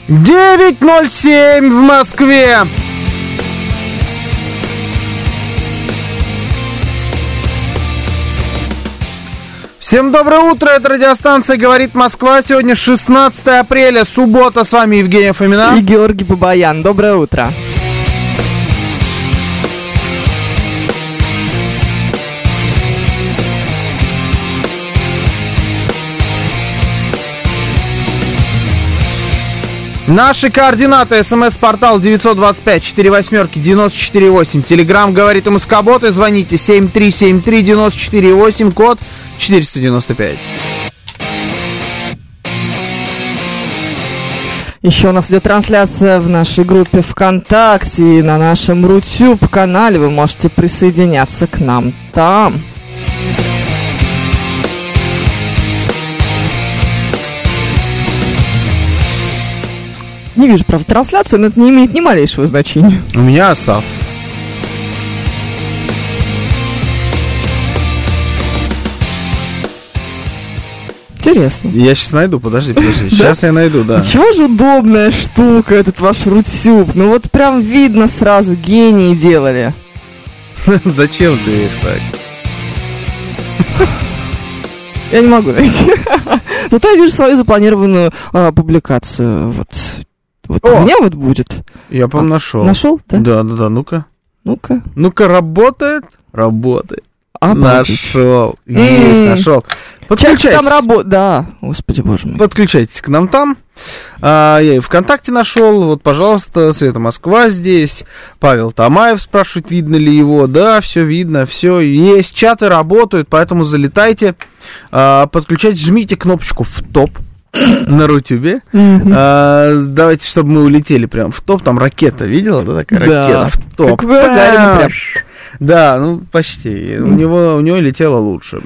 9:07 в Москве. Всем доброе утро, это радиостанция «Говорит Москва». Сегодня 16 апреля, суббота. С вами Евгений Фомина и Георгий Бабаян. Доброе утро. Наши координаты: СМС-портал 925-48-94-8. Телеграм «Говорит МСК-бот» и звоните 7373-94-8, код 495. Еще у нас идет трансляция в нашей группе ВКонтакте и на нашем Рутюб-канале. Вы можете присоединяться к нам там. Не вижу, правда, трансляцию, но это не имеет ни малейшего значения. У меня Асав. Интересно. Я сейчас найду, подожди. Сейчас я найду, да. Чего же удобная штука этот ваш Рутюб? Ну вот прям видно сразу, гении делали. Зачем ты их так? Я не могу найти. Зато я вижу свою запланированную публикацию. Вот у меня вот будет. Я, по-моему, нашел. Нашел, да? Да, ну-ка. Ну-ка, работает? Работает. Обалдеть. Нашел. Есть, нашел. Подключайтесь. Там работает. Да, господи боже мой. Подключайтесь к нам там. Я и ВКонтакте нашел. Вот, пожалуйста, Света Москва здесь. Павел Тамаев спрашивает, видно ли его. Да, все видно, все есть. Чаты работают, поэтому залетайте. Подключайтесь, жмите кнопочку в топ на Рутюбе. Давайте, чтобы мы улетели прям в топ. Там ракета, видела? Да, такая ракета в топ. Прям. Да, ну почти. У него летело лучше.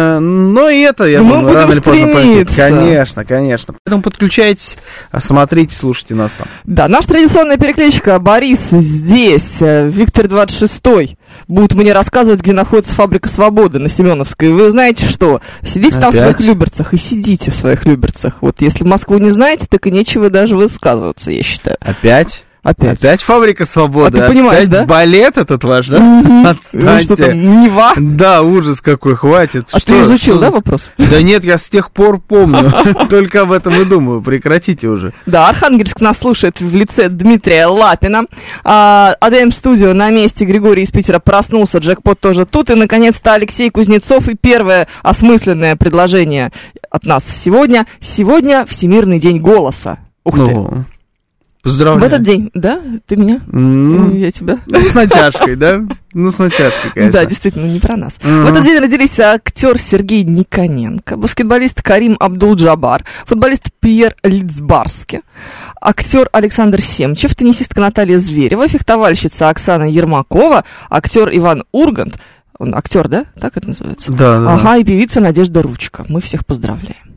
Но и это, я думаю, рано или поздно пойдет. Конечно. Поэтому подключайтесь, смотрите, слушайте нас там. Да, наша традиционная перекличка. Борис здесь, Виктор 26 будет мне рассказывать, где находится фабрика Свободы на Семеновской. Вы знаете что? Сидите там в своих Люберцах и сидите в своих Люберцах. Вот если Москву не знаете, так и нечего даже высказываться, я считаю. Опять фабрика Свободы. А ты понимаешь, опять да? Балет этот ваш, да? Отстаньте. Ну что там, Нева? Да, ужас какой, хватит. А ты изучил, да, вопрос? Да нет, я с тех пор помню. Только об этом и думаю. Прекратите уже. Да, Архангельск нас слушает в лице Дмитрия Лапина. АДМ-студио на месте. Григорий из Питера проснулся. Джекпот тоже тут. И, наконец-то, Алексей Кузнецов. И первое осмысленное предложение от нас сегодня. Сегодня Всемирный день голоса. Ух ты. Поздравляю. В этот день, да? Ты меня? Я тебя? С натяжкой, да? С натяжкой, конечно. Да, действительно, не про нас. В этот день родились актер Сергей Никоненко, баскетболист Карим Абдул-Джабар, футболист Пьер Лицбарски, актер Александр Семчев, теннисистка Наталья Зверева, фехтовальщица Оксана Ермакова, актер Иван Ургант. Он актер, да? Так это называется? Да. Ага, и певица Надежда Ручка. Мы всех поздравляем.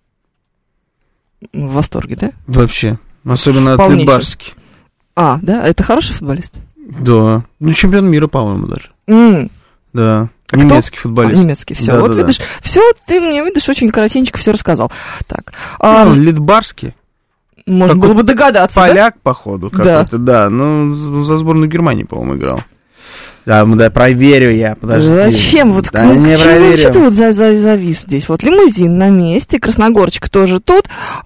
В восторге, да? Вообще. Особенно от Литбарски. Да? Это хороший футболист? Да. Ну, чемпион мира, по-моему, даже. Да. Немецкий футболист. Немецкий, все. Вот видишь, все, ты мне, видишь, очень коротенько все рассказал. Так. Литбарски. Можно было бы догадаться, поляк, походу, какой-то, да. Ну, за сборную Германии, по-моему, играл. Да, проверю я, подожди. Зачем? Вот да, не проверю. Что ты вот завис здесь? Вот лимузин на месте, Красногорчик тоже тут,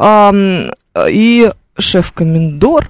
и шеф-комендор.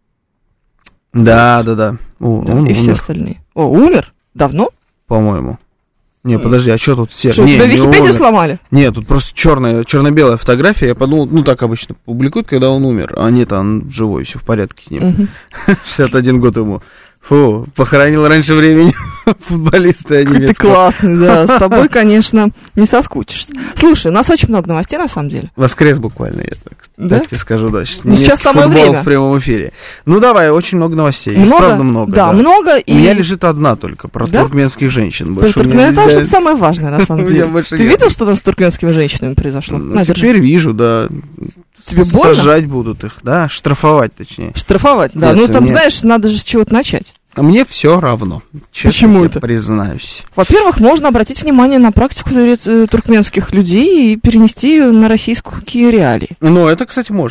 Да. И все остальные. Умер? Давно? По-моему. Не, подожди, а что тут все? Что, тебя Википедию сломали? Нет, тут просто черно-белая фотография. Я подумал, так обычно публикуют, когда он умер. А нет, он живой, все в порядке с ним. 61 год ему. Фу, похоронил раньше времени футболиста немецкого. Ты классный, да. С тобой, конечно, не соскучишься. Слушай, у нас очень много новостей, на самом деле. Воскрес буквально, я так тебе скажу, да. Сейчас самое время. В прямом эфире. Ну, давай, очень много новостей. Много? Правда, много. Да, много. У меня лежит одна только, про туркменских женщин. Это что самое важное, на самом деле. Ты видел, что там с туркменскими женщинами произошло? Теперь вижу, да. Тебе больно? Сажать будут их, да, штрафовать точнее. Штрафовать, да. Ну, там, знаешь, надо же с чего-то начать. А мне все равно. Почему это? Признаюсь. Во-первых, можно обратить внимание на практику туркменских людей и перенести ее на российские реалии. Ну, это, кстати, можно.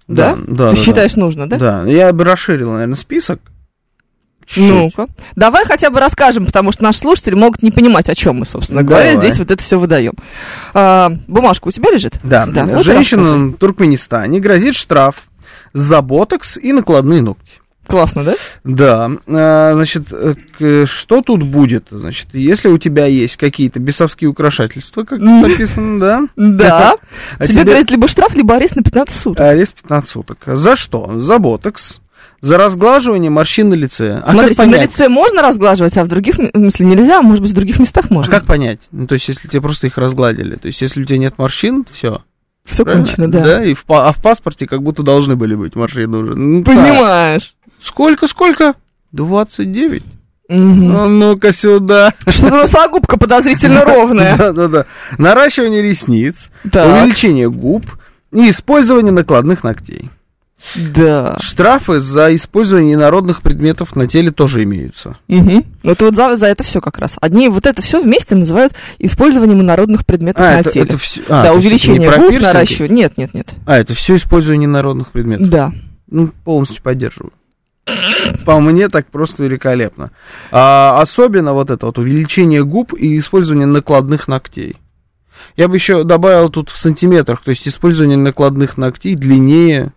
Да? Ты считаешь, нужно, да? Да, я бы расширил, наверное, список. Чуть-чуть. Ну-ка. Давай хотя бы расскажем, потому что наши слушатели могут не понимать, о чем мы, собственно говоря, здесь вот это все выдаем. Бумажка у тебя лежит? Да. Вот женщинам в Туркменистане грозит штраф за ботокс и накладные ногти. Классно, да? Да. Значит, что тут будет? Значит, если у тебя есть какие-то бесовские украшательства, как написано, да? Да. Тебе грозит либо штраф, либо арест на 15 суток. Арест 15 суток. За что? За ботокс. За разглаживание морщин на лице. Смотрите, на лице можно разглаживать, а в других, в смысле, нельзя, а может быть, в других местах можно. А как понять? Ну, то есть, если тебе просто их разгладили. То есть, если у тебя нет морщин, все. Все кончено, да. Да, и в паспорте как будто должны были быть морщины уже. Ну, понимаешь. Сколько? 29. Ну-ка сюда. Что-то носогубка подозрительно ровная. Да. Наращивание ресниц, увеличение губ и использование накладных ногтей. Да. Штрафы за использование инородных предметов на теле тоже имеются. Вот за это все как раз. Одни вот это все вместе называют использованием инородных предметов на теле. Это все, да, увеличение губ, наращивание. Нет. Это все использование инородных предметов. Да. Ну, полностью поддерживаю. По мне так просто великолепно. Особенно вот это вот увеличение губ и использование накладных ногтей. Я бы еще добавил тут в сантиметрах, то есть использование накладных ногтей длиннее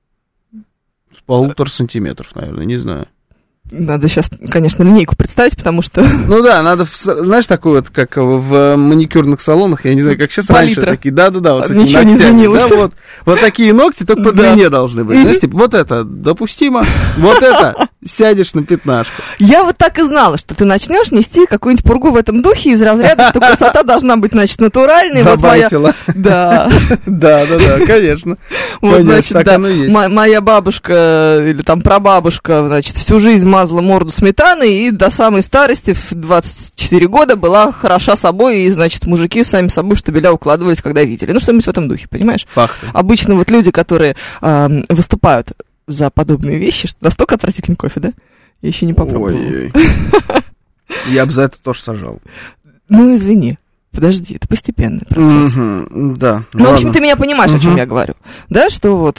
1,5 сантиметров, наверное, не знаю. Надо сейчас, конечно, линейку представить, потому что... Ну да, надо, знаешь, такой вот, как в маникюрных салонах, я не знаю, как сейчас раньше такие, да-да-да, вот с этими ничего ногтями. Не изменилось. Да, вот такие ногти, только по длине должны быть. Знаешь, типа, вот это допустимо, вот это сядешь на 15. Я вот так и знала, что ты начнешь нести какую-нибудь пургу в этом духе из разряда, что красота должна быть, значит, натуральной. Забайтила. Да. Да, конечно. Вот, значит, да, моя бабушка или там прабабушка, значит, всю жизнь мазала морду сметаной и до самой старости в 24 года была хороша собой, и, значит, мужики сами собой в штабеля укладывались, когда видели. Ну, что-нибудь в этом духе, понимаешь? Факты. Обычно вот люди, которые выступают за подобные вещи, что настолько отвратительный кофе, да? Я еще не попробовала. Ой-ой. Я бы за это тоже сажал. Ну, извини. Подожди, это постепенный процесс. Да. Ну, в общем, ты меня понимаешь, о чем я говорю. Да, что вот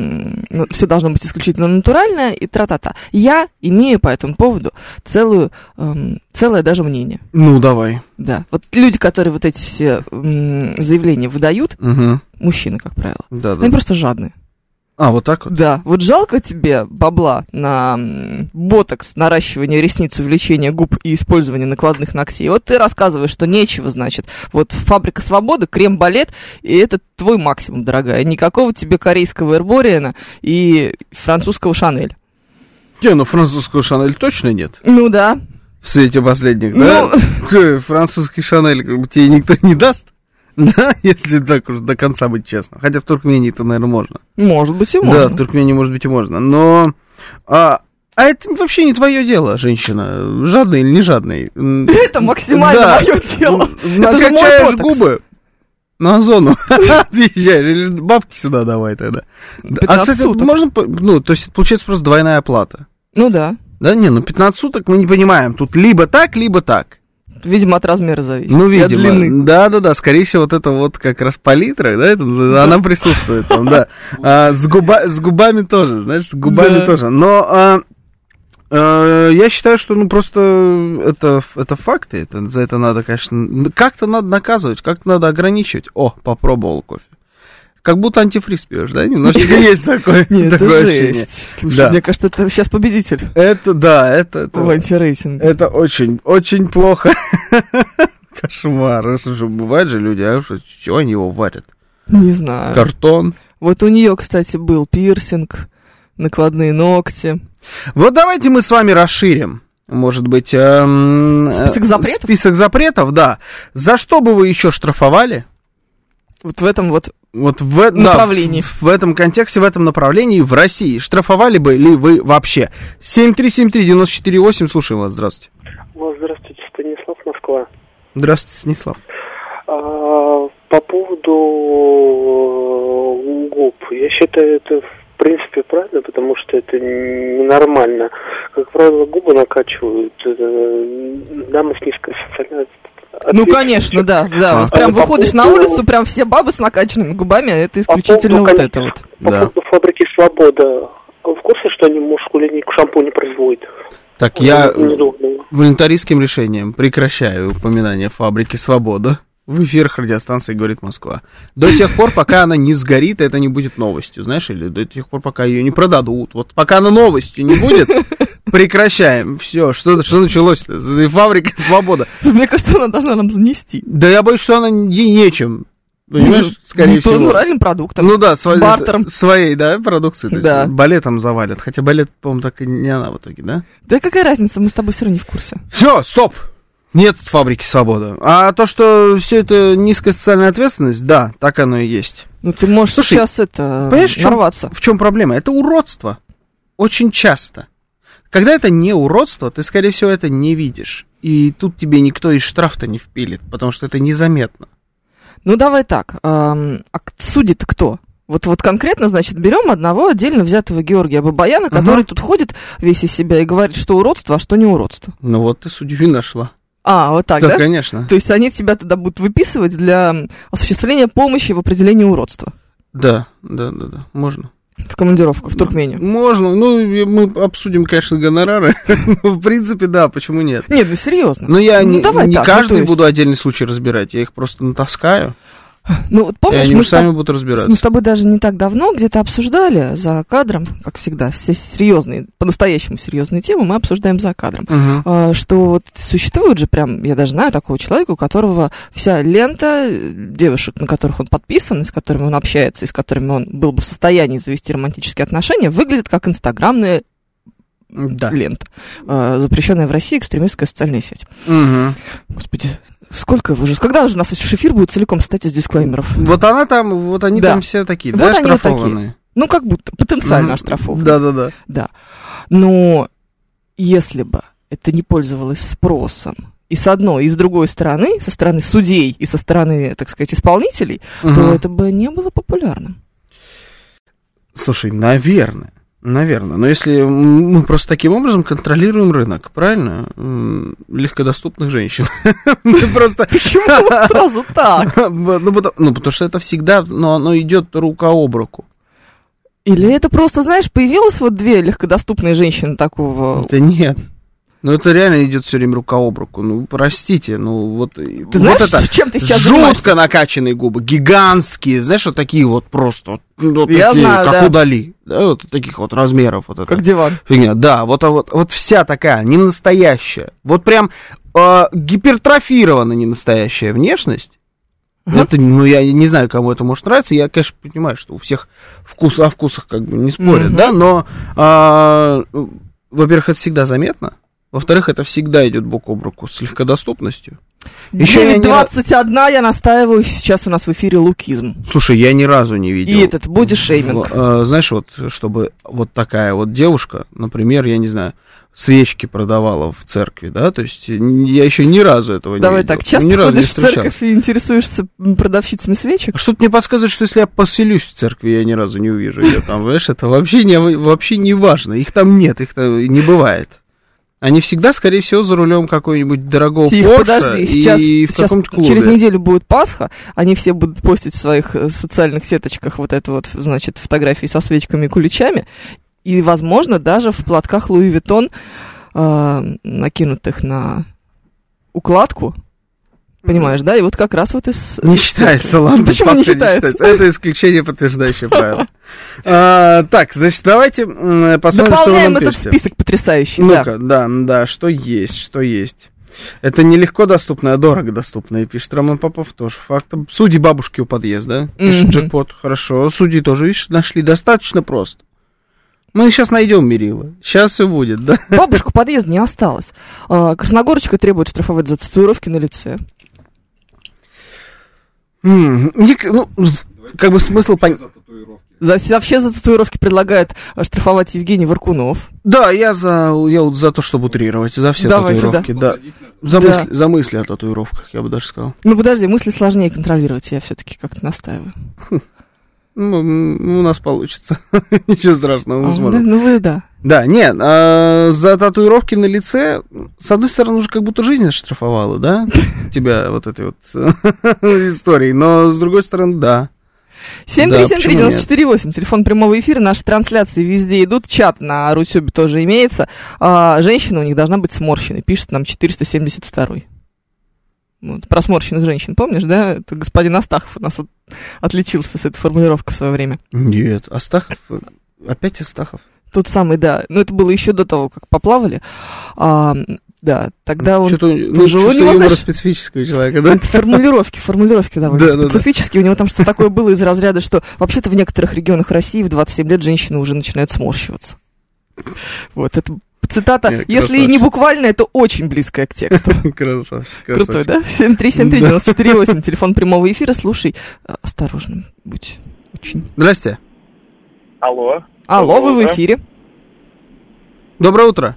все должно быть исключительно натурально и тра-та-та. Я имею по этому поводу целое даже мнение. Ну, давай. Да. Вот люди, которые вот эти все заявления выдают, мужчины, как правило, они просто жадные. А, вот так вот? Да. Вот жалко тебе бабла на ботокс, наращивание ресниц, увеличение губ и использование накладных ногтей. Вот ты рассказываешь, что нечего, значит. Вот фабрика свободы, крем-балет, и это твой максимум, дорогая. Никакого тебе корейского Эрбориена и французского Шанель. Ну французского Шанель точно нет. Ну да. В свете последних, да? Французский Шанель как бы тебе никто не даст. Да, если так уж до конца быть честным. Хотя в Туркмении-то, наверное, можно. Может быть, и можно. Да, в Туркмении, может быть, и можно. Но... А это вообще не твое дело, женщина. Жадный или не жадный. Это максимально мое дело. Накачаешь губы на Озону. Отъезжаешь. Или бабки сюда давай тогда. А, кстати, можно... Ну, то есть, получается просто двойная оплата. Ну, да. Да, не, 15 суток мы не понимаем. Тут либо так, либо так. Видимо, от размера зависит. Ну, видимо, да, скорее всего, вот это вот как раз палитра, да, она присутствует там, да. С губами тоже, знаешь, с губами тоже. Но я считаю, что, ну, просто это факты, за это надо, конечно, как-то надо наказывать, как-то надо ограничивать. О, попробовал кофе. Как будто антифриз пьешь, да? Немножечко есть такое ощущение. Слушай, мне кажется, это сейчас победитель. Это, да, это... В антирейтинге. Это очень, очень плохо. Кошмар. Слушай, бывают же люди, а чего они его варят? Не знаю. Картон. Вот у нее, кстати, был пирсинг, накладные ногти. Вот давайте мы с вами расширим. Может быть... Список запретов? Список запретов, да. За что бы вы еще штрафовали? Вот в этом вот направлении. Да, в этом контексте, в этом направлении в России. Штрафовали бы ли вы вообще? 7373948, слушаем вас, здравствуйте. Здравствуйте, Станислав, Москва. Здравствуйте, Станислав. По поводу губ, я считаю, это в принципе правильно, потому что это ненормально. Как правило, губы накачивают дамы с низкой социальной Ну, конечно, да. Вот прям выходишь на улицу, прям все бабы с накачанными губами, а это исключительно вот это вот. По поводу фабрики «Свобода». Вы в курсе, что они мужскую линейку шампунь не производят? Так, я волонтаристским решением прекращаю упоминание фабрики «Свобода» в эфирах радиостанции «Говорит Москва». До тех пор, пока она не сгорит, это не будет новостью, знаешь, или до тех пор, пока ее не продадут. Вот пока она новостью не будет, прекращаем. Все, что началось-то? Фабрика «Свобода». Мне кажется, она должна нам занести. Да я боюсь, что она ей нечем. Понимаешь, скорее всего. Натуральным продуктом. Ну да, бартером. Своей, да, продукции. Да. Балетом завалят. Хотя балет, по-моему, так и не она в итоге, да? Да какая разница, мы с тобой все равно не в курсе. Все, стоп! Нет фабрики «Свобода». А то, что все это низкая социальная ответственность, да, так оно и есть. Ну ты можешь сейчас нарваться. В чем проблема? Это уродство. Очень часто. Когда это не уродство, ты, скорее всего, это не видишь. И тут тебе никто и штраф-то не впилит, потому что это незаметно. Ну, давай так. А судит кто? Вот конкретно, значит, берем одного отдельно взятого Георгия Бабаяна, который тут ходит весь из себя и говорит, что уродство, а что не уродство. Ну вот ты судью нашла. А, вот так, да? Да, конечно. То есть они тебя туда будут выписывать для осуществления помощи в определении уродства? Да, можно. В командировку, в Туркмению? Можно, мы обсудим, конечно, гонорары, но в принципе, да, почему нет? Нет, ну серьезно. Но я не каждый буду отдельный случай разбирать, я их просто натаскаю. Ну, вот помнишь, и они сами будут разбираться. Мы с тобой даже не так давно где-то обсуждали за кадром, как всегда, все серьезные, по-настоящему серьезные темы мы обсуждаем за кадром. Что вот существует же прям, я даже знаю такого человека, у которого вся лента девушек, на которых он подписан, и с которыми он общается, и с которыми он был бы в состоянии завести романтические отношения, выглядит как инстаграмная лента, запрещенная в России экстремистская социальная сеть. Господи, сколько уже? Когда уже у нас эфир будет целиком состоять из дисклеймеров? Вот она там, вот они там все такие, вот да, они оштрафованные? такие. Ну, как будто потенциально оштрафованные. Да. Но если бы это не пользовалось спросом и с одной, и с другой стороны, со стороны судей и со стороны, так сказать, исполнителей, то это бы не было популярным. Слушай, наверное. Но если мы просто таким образом контролируем рынок, правильно? Легкодоступных женщин. Почему сразу так? Ну, потому что это всегда, но оно идет рука об руку. Или это просто, знаешь, появилось вот две легкодоступные женщины такого... Да нет. Ну, это реально идет все время рука об руку. Ну, простите, вот... Ты знаешь, вот это чем ты сейчас жутко занимаешься? Накачанные губы, гигантские, знаешь, вот такие вот просто... Вот я такие, знаю, как у Дали, да, вот таких вот размеров. Вот как диван. Фигня, да, вот вся такая, не настоящая. Вот прям гипертрофирована не настоящая внешность. Это, я не знаю, кому это может нравиться. Я, конечно, понимаю, что у всех о вкусах как бы не спорят, да, но, во-первых, это всегда заметно. Во-вторых, это всегда идет бок об руку с легкодоступностью. 9:21, я настаиваю, сейчас у нас в эфире лукизм. Слушай, я ни разу не видел. И этот бодишейминг. Знаешь, вот, чтобы вот такая вот девушка, например, я не знаю, свечки продавала в церкви, да, то есть я еще ни разу этого не видел. Давай так, часто ходишь в церковь и интересуешься продавщицами свечек? Что-то мне подсказывает, что если я поселюсь в церкви, я ни разу не увижу ее там, знаешь, это вообще не важно, их там нет, их там не бывает. Они всегда, скорее всего, за рулем какой-нибудь дорогого Порше подожди, сейчас, и в каком-то клубе. Через неделю будет Пасха, они все будут постить в своих социальных сеточках вот это вот, значит, фотографии со свечками и куличами, и, возможно, даже в платках Луи Виттон, накинутых на укладку, понимаешь, да? И вот как раз вот из... Не считается, ладно. Почему не считается? Это исключение, подтверждающее правило. Так, значит, давайте посмотрим, что вы нам пишете. Дополняем этот список потрясающий. Ну-ка, да, что есть. Это не легко доступно, а дорого доступно. И пишет Роман Попов, тоже факт. Судьи бабушки у подъезда, пишет Джекпот. Хорошо, судьи тоже, видишь, нашли достаточно просто. Мы сейчас найдем мерило. Сейчас все будет, да? Бабушку подъезда не осталось. Красногорочка требует штрафовать за татуировки на лице. Как бы смысл понять. Вообще за татуировки предлагает штрафовать Евгений Варкунов. Да, я вот за то, чтобы утрировать, за все татуировки. Да. За мысли о татуировках, я бы даже сказал. Ну подожди, мысли сложнее контролировать, я все-таки как-то настаиваю. У нас получится. Ничего страшного, мы сможем. Ну вы, да. Да, нет, за татуировки на лице, с одной стороны, уже как будто жизнь оштрафовала, да, тебя вот этой вот историей, но с другой стороны, да. 7373948, телефон прямого эфира, наши трансляции везде идут, чат на Рутюбе тоже имеется. Женщина у них должна быть сморщенной, пишет нам 472-й. Вот, про сморщенных женщин, помнишь, да? Это господин Астахов у нас отличился с этой формулировкой в свое время. Нет, Астахов, опять Астахов. Тот самый, да. Но это было еще до того, как поплавали. Да, тогда он... Что-то юмора специфического человека, да? Формулировки довольно специфические. У него там что-то такое было из разряда, что вообще-то в некоторых регионах России в 27 лет женщины уже начинают сморщиваться. Вот, это цитата, если и не буквальная, то очень близкая к тексту. Красавчик. Крутой, да? 7373948, телефон прямого эфира. Слушай, осторожно, будь очень... Здрасте. Алло. Алло, вы в эфире. Доброе утро.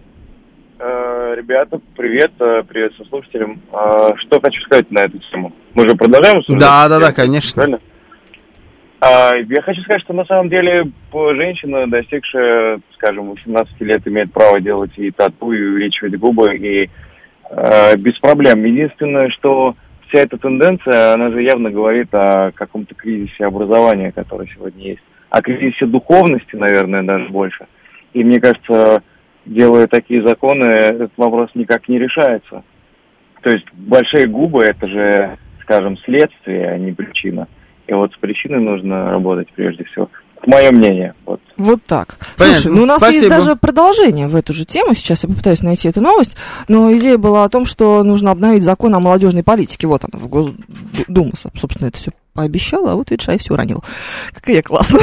Ребята, привет со слушателем. Что хочу сказать на эту тему? Мы же продолжаем обсуждать? Да, конечно. Правильно? Я хочу сказать, что на самом деле женщина, достигшая, скажем, 18 лет, имеет право делать и тату, и увеличивать губы, и без проблем. Единственное, что вся эта тенденция, она же явно говорит о каком-то кризисе образования, который сегодня есть. О кризисе духовности, наверное, даже больше. И мне кажется, делая такие законы, этот вопрос никак не решается. То есть большие губы – это же, скажем, следствие, а не причина. И вот с причиной нужно работать прежде всего. Это мое мнение. Вот так. Понятно. Слушай, у нас Спасибо. есть даже продолжение в эту же тему. Сейчас я попытаюсь найти эту новость. Но идея была о том, что нужно обновить закон о молодежной политике. Вот она, в Госдуму, собственно, это все пообещала, а вот, видишь, я все уронила. Какая я классная.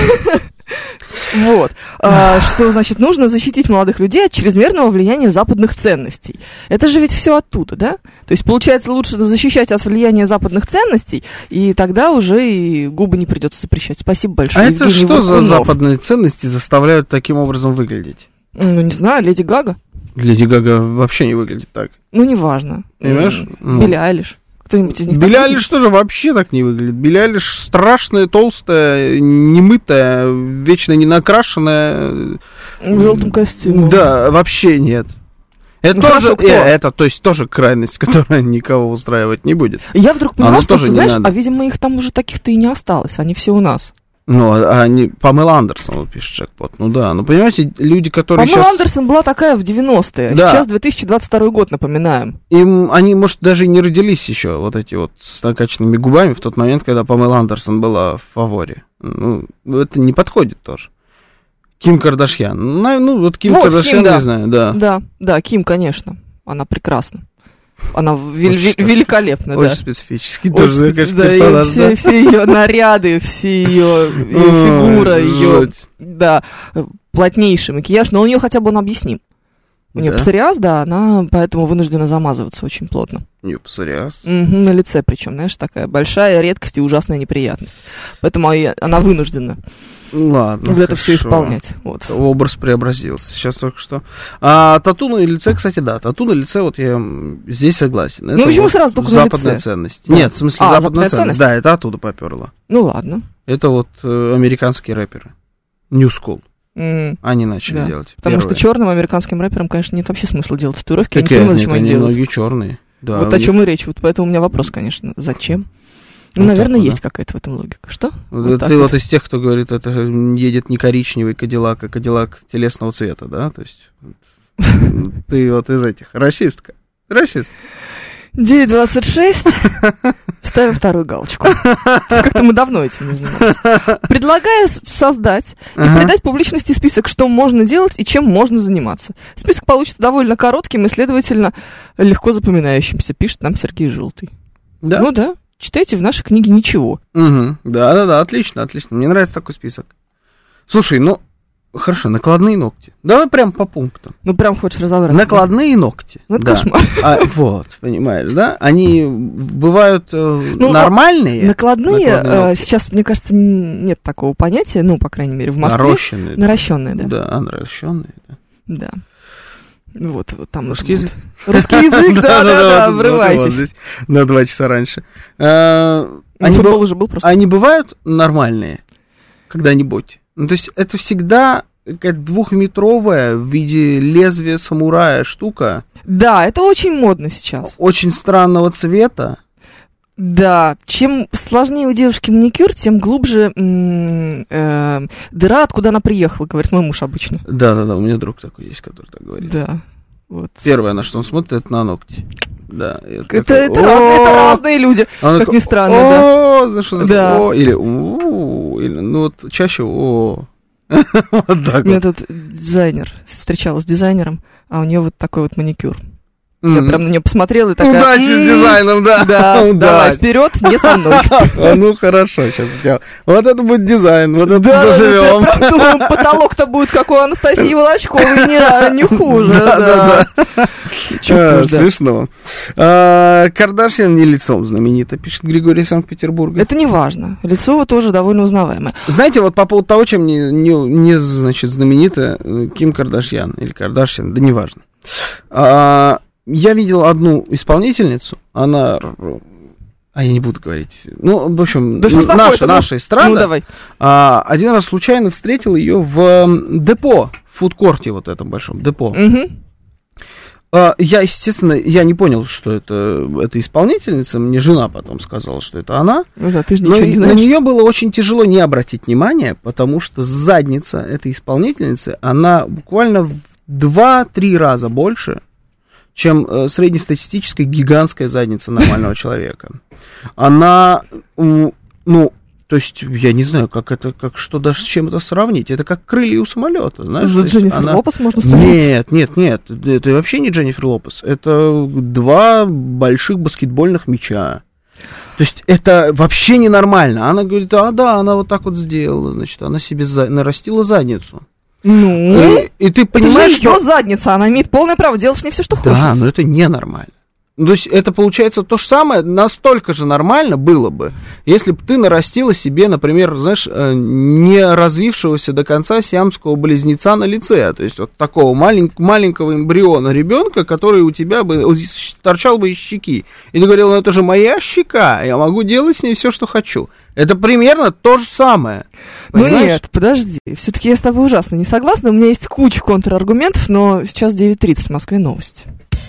Вот. Что, значит, нужно защитить молодых людей от чрезмерного влияния западных ценностей. Это же ведь все оттуда, да? То есть, получается, лучше защищать от влияния западных ценностей, и тогда уже и губы не придется запрещать. Спасибо большое, Евгений. А это что за западные ценности заставляют таким образом выглядеть? Ну, не знаю, Леди Гага. Леди Гага вообще не выглядит так. Ну, неважно. Понимаешь? Билли Айлиш. Кто-нибудь из них Билли Айлиш тоже вообще так не выглядит. Билли Айлиш страшная, толстая, немытая, вечно не накрашенная. В желтом костюме. Да, вообще нет. Это ну, тоже, хорошо, это, то есть, тоже крайность, которая никого устраивать не будет. Я вдруг поняла, что, ты знаешь, видимо, их там уже таких-то и не осталось, они все у нас. Ну, они, Памела Андерсон, вот пишет Джекпот. Ну да, ну понимаете, люди, которые Памела Андерсон была такая в 90-е, да. Сейчас 2022 год, напоминаем. Они, может, даже и не родились еще, вот эти вот с накачанными губами, в тот момент, когда Памела Андерсон была в фаворе. Ну, это не подходит тоже. Ким Кардашьян. Ну, вот Ким Кардашьян, Ким, да. Не знаю, да. Да, Ким, конечно, она прекрасна. Она великолепна, очень да. Специфический очень тоже, конечно, персонаж, да. Все ее наряды, все ее фигура, ее, да, плотнейший макияж, но у нее хотя бы он объясним. У нее псориаз, да, она поэтому вынуждена замазываться очень плотно. У нее псориаз? На лице причем, знаешь, такая большая редкость и ужасная неприятность. Поэтому она вынуждена. Ладно, вот это все исполнять. Вот. Образ преобразился. Сейчас только что. Тату на лице, кстати, да. Тату на лице, вот я здесь согласен. Ну, почему вот сразу только на лице? Западная ценность. Да. Нет, в смысле, западная ценность. Да, это оттуда поперло. Ну, ладно. Это вот американские рэперы. New School. Они начали делать. Потому что черным американским рэперам, конечно, нет вообще смысла делать татуировки. Я не понимаю, зачем они делают. Многие черные. Да, вот о чем и речь. Вот поэтому у меня вопрос, конечно, зачем? Ну, наверное, есть какая-то в этом логика. Что? Ты вот из тех, кто говорит, это едет не коричневый Кадиллак, а Кадиллак телесного цвета, да? То есть ты вот из этих. Расист. 9:26. Ставим вторую галочку. Как-то мы давно этим не занимались. Предлагаю создать и придать публичности список, что можно делать и чем можно заниматься. Список получится довольно коротким и, следовательно, легко запоминающимся, пишет нам Сергей Желтый. Да? Ну да. Читайте в нашей книге ничего. Да, отлично. Мне нравится такой список. Слушай, ну, хорошо, накладные ногти. Давай прям по пунктам. Ну, прям хочешь разобраться. Накладные ногти. Ну, это кошмар. Вот, понимаешь, да? Они бывают нормальные. Накладные, сейчас, мне кажется, нет такого понятия, ну, по крайней мере, в Москве. Наращенные, да. Да, наращенные, да. Да. Вот там русский язык. Русский язык, да, врывайтесь. Здесь на 2 часа раньше. Футбол уже был просто. Они бывают нормальные? когда-нибудь? Ну, то есть это всегда какая-то 2-метровая в виде лезвия самурая штука. Да, это очень модно сейчас. Очень странного цвета. Да, чем сложнее у девушки маникюр, тем глубже дыра, откуда она приехала, говорит мой муж обычно. Да-да-да, у меня друг такой есть, который так говорит. Да, вот. Первое, на что он смотрит, это на ногти. Да, это разные люди, как ни странно, да. За что такое? Или ну вот чаще вот так. У меня тут дизайнер, встречалась с дизайнером, а у нее вот такой вот маникюр. Я прям на нее посмотрела и такая... Удачи с дизайном, да. Да, давай, вперед, не со мной. Ну, хорошо, сейчас у тебя... Вот это будет дизайн, вот это заживем. Я прям думаю, потолок-то будет, как у Анастасии Волочковой, не хуже. Да. Чувствуешь, да. Смешно. Кардашьян не лицом знаменита, пишет Григорий из Санкт-Петербурга. Это не важно. Лицо его тоже довольно узнаваемое. Знаете, вот по поводу того, чем не значит, знаменита Ким Кардашьян или Кардашьян, да неважно. Я видел одну исполнительницу, она... я не буду говорить. Ну, в общем, да наша эстрада. Ну, давай. Один раз случайно встретил ее в депо, в фудкорте вот этом большом, депо. Угу. Я, естественно, не понял, что это исполнительница. Мне жена потом сказала, что это она. Ну да, ты же ничего не знаешь. На нее было очень тяжело не обратить внимания, потому что задница этой исполнительницы, она буквально в 2-3 раза больше, чем среднестатистическая гигантская задница нормального человека. Она, то есть, я не знаю, что даже с чем это сравнить. Это как крылья у самолета, знаешь? За Дженнифер Лопес можно сравнить? Нет, это вообще не Дженнифер Лопес. Это 2 больших баскетбольных мяча. То есть, это вообще ненормально. Она говорит, она вот так вот сделала, значит, она себе нарастила задницу. Ну, и ты понимаешь, это же ее задница, она имеет полное право делать с ней все, что хочет. Да, но это ненормально. То есть это получается то же самое, настолько же нормально было бы, если бы ты нарастила себе, например, знаешь, не развившегося до конца сиамского близнеца на лице, то есть вот такого маленького эмбриона ребенка, который у тебя бы торчал бы из щеки. И ты говорил, это же моя щека, я могу делать с ней все, что хочу. Это примерно то же самое. Понимаешь? Ну нет, подожди, все-таки я с тобой ужасно не согласна, у меня есть куча контраргументов, но сейчас 9:30 в Москве новости.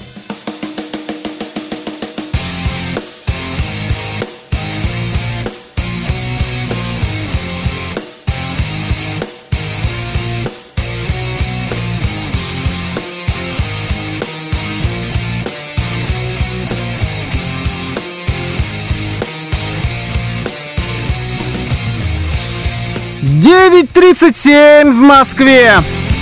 — 9:37 в Москве.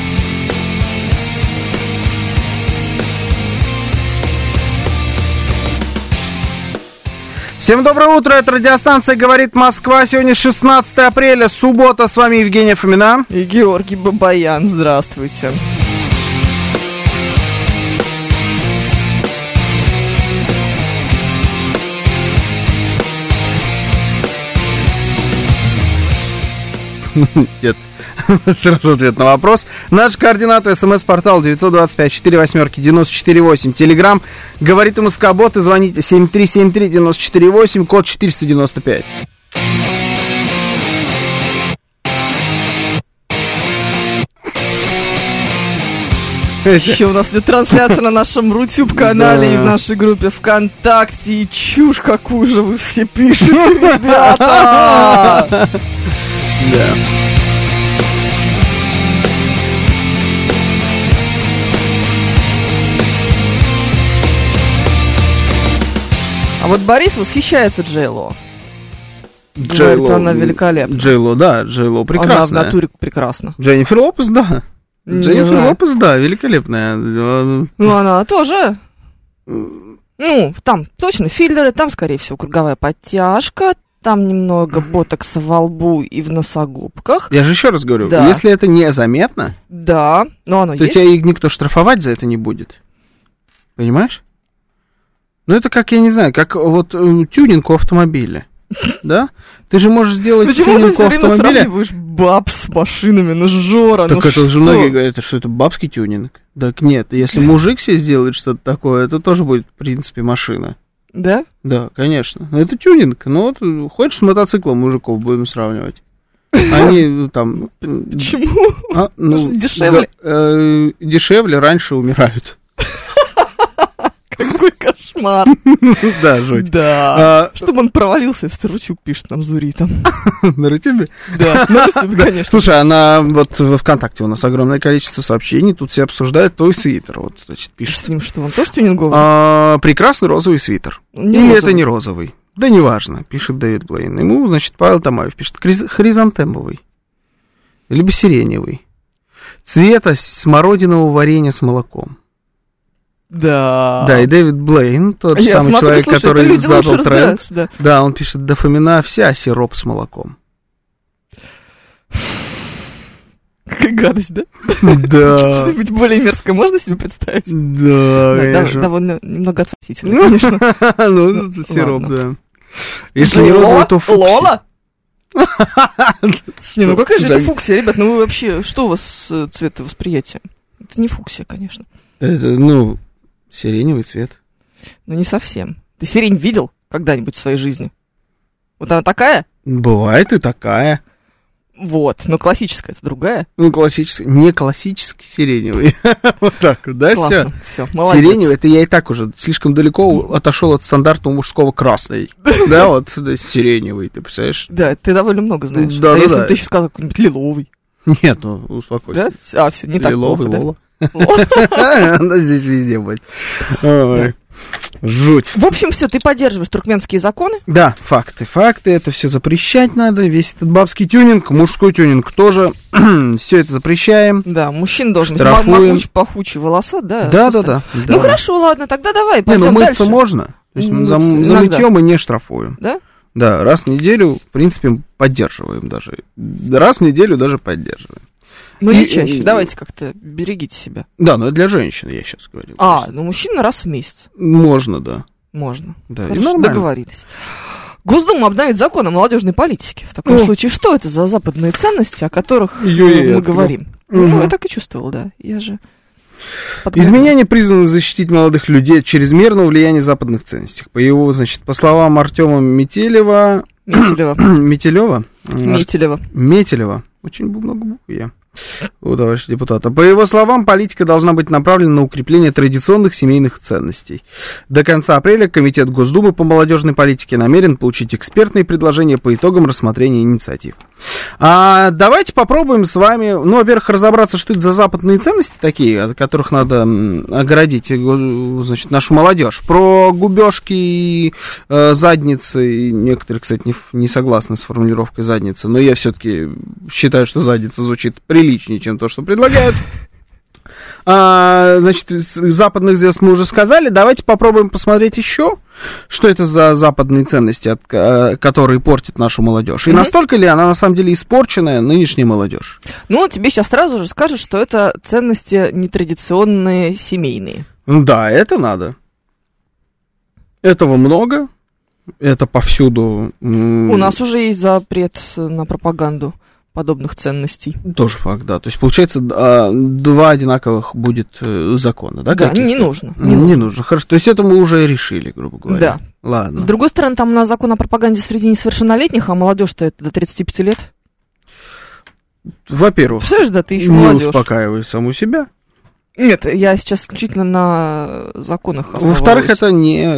Всем доброе утро, это радиостанция «Говорит Москва». Сегодня 16 апреля, суббота. С вами Евгения Фомина. И Георгий Бабаян. Здравствуйте. Нет, сразу ответ на вопрос. Наши координаты: смс-портал 925-48-94-8. Телеграм «Говорит МСК-бот» и звоните 7373-94-8, код 495. Еще у нас идет трансляция на нашем Рутюб-канале и в нашей группе ВКонтакте. И чушь какую же вы все пишете, ребята! Да. А вот Борис восхищается Джей-Ло. Говорит, она великолепна. Джей-Ло, да, Джей-Ло прекрасная. Она в натуре прекрасна. Дженнифер Лопес, да. Дженнифер Лопес, да, великолепная. Ну, она тоже. Ну, там точно фильтры, там, скорее всего, круговая подтяжка, там немного ботокса во лбу и в носогубках. Я же еще раз говорю, да. Если это незаметно, да, но оно то есть. Тебя и никто штрафовать за это не будет. Понимаешь? Ну, это как, я не знаю, как вот тюнинг у автомобиля. Да? Ты же можешь сделать тюнинг у автомобиля. Почему ты все время сравниваешь баб с машинами? Ну, Жора, так ну это же многие говорят, что это бабский тюнинг. Так нет, если мужик себе сделает что-то такое, это тоже будет, в принципе, машина. Да? Да, конечно. Это тюнинг. Ну, вот хочешь с мотоциклом мужиков будем сравнивать? Они там... Почему? Дешевле? Дешевле, раньше умирают. Какой кошмар. Да, жуть. Да. Чтобы он провалился, этот Ручук пишет нам Зури там. На Рутюбе? Да, на Рутюбе, конечно. Слушай, она вот в ВКонтакте у нас огромное количество сообщений, тут все обсуждают твой свитер. Вот, значит, пишет. С ним что, он тоже тюнинговый? Прекрасный розовый свитер. Не Или розовый. это не розовый? Да неважно, пишет Дэвид Блейн. Ему, значит, Павел Тамаев пишет, хризантемовый. Либо сиреневый. Цвета смородинового варенья с молоком. Да. Да, и Дэвид Блейн, тот же самый человек, который задал тренд. Да, он пишет, до Фомина вся сироп с молоком. Какая гадость, да? Да. Что-нибудь более мерзкое можно себе представить? Да, конечно. Довольно немного отвратительно, конечно. Ну, сироп, да. Если не розовый, то фуксия. Лола? Не, ну какая же это фуксия, ребят? Ну вы вообще, что у вас цветовосприятие? Это не фуксия, конечно. Это, ну, сиреневый цвет. Ну не совсем. Ты сирень видел когда-нибудь в своей жизни? Вот она такая? Бывает и такая. Вот, но классическая это другая. Ну, классический, не классический сиреневый. Вот так вот, да, классно, все, молодец. Сиреневый, это я и так уже слишком далеко отошел от стандартного мужского красный. Да, вот, сиреневый, ты представляешь? Да, ты довольно много знаешь. Да, а да, если да. ты еще сказал какой-нибудь лиловый? Нет, ну, успокойся. Да? А, все, не так Лиловый, плохо, Лола. да? Она здесь везде будет. Ой, жуть. В общем, все, ты поддерживаешь туркменские законы? Да, факты, это все запрещать надо, весь этот бабский тюнинг, мужской тюнинг тоже, все это запрещаем. Да, мужчина должен быть Штрафуем. пахучий, волосат, да? Да. Ну хорошо, ладно, тогда давай, Не, пойдем ну дальше. мыться можно, то есть за иногда. мытье мы не штрафуем. Да? Да, раз в неделю, в принципе, поддерживаем даже. Раз в неделю даже поддерживаем. Ну не чаще, давайте как-то берегите себя. Да, но это для женщин, я сейчас говорю. Ну мужчина раз в месяц. Можно, да. Можно. Да, Хорошо, договорились. Госдума обновит закон о молодежной политике. В таком случае, что это за западные ценности, о которых мы говорим? Ну, я так и чувствовал, да. Я же... Изменения призваны защитить молодых людей от чрезмерного влияния западных ценностей. По его, значит, по словам Артема Метелева. Очень много букв я. У товарища депутата. По его словам, политика должна быть направлена на укрепление традиционных семейных ценностей. До конца апреля Комитет Госдумы по молодежной политике намерен получить экспертные предложения по итогам рассмотрения инициатив. Давайте попробуем с вами, во-первых, разобраться, что это за западные ценности такие, от которых надо оградить, значит, нашу молодежь. Про губежки и задницы, некоторые, кстати, не согласны с формулировкой задницы, но я все-таки считаю, что задница звучит приличнее, чем то, что предлагают. Значит, западных звезд мы уже сказали. Давайте попробуем посмотреть еще, что это за западные ценности, которые портят нашу молодежь. И настолько ли она на самом деле испорченная, нынешняя молодежь? Ну, тебе сейчас сразу же скажут, что это ценности нетрадиционные, семейные. Да, это надо. Этого много. Это повсюду. У нас уже есть запрет на пропаганду подобных ценностей. Тоже факт, да. То есть, получается, два одинаковых будет закона, да? Да, не нужно. Не нужно, хорошо. То есть, это мы уже решили, грубо говоря. Да. Ладно. С другой стороны, там у нас закон о пропаганде среди несовершеннолетних, а молодежь-то это до 35 лет. Во-первых, представляешь, да, ты еще не молодежь. успокаивай саму себя. Нет, я сейчас исключительно на законах основываюсь. Во-вторых, это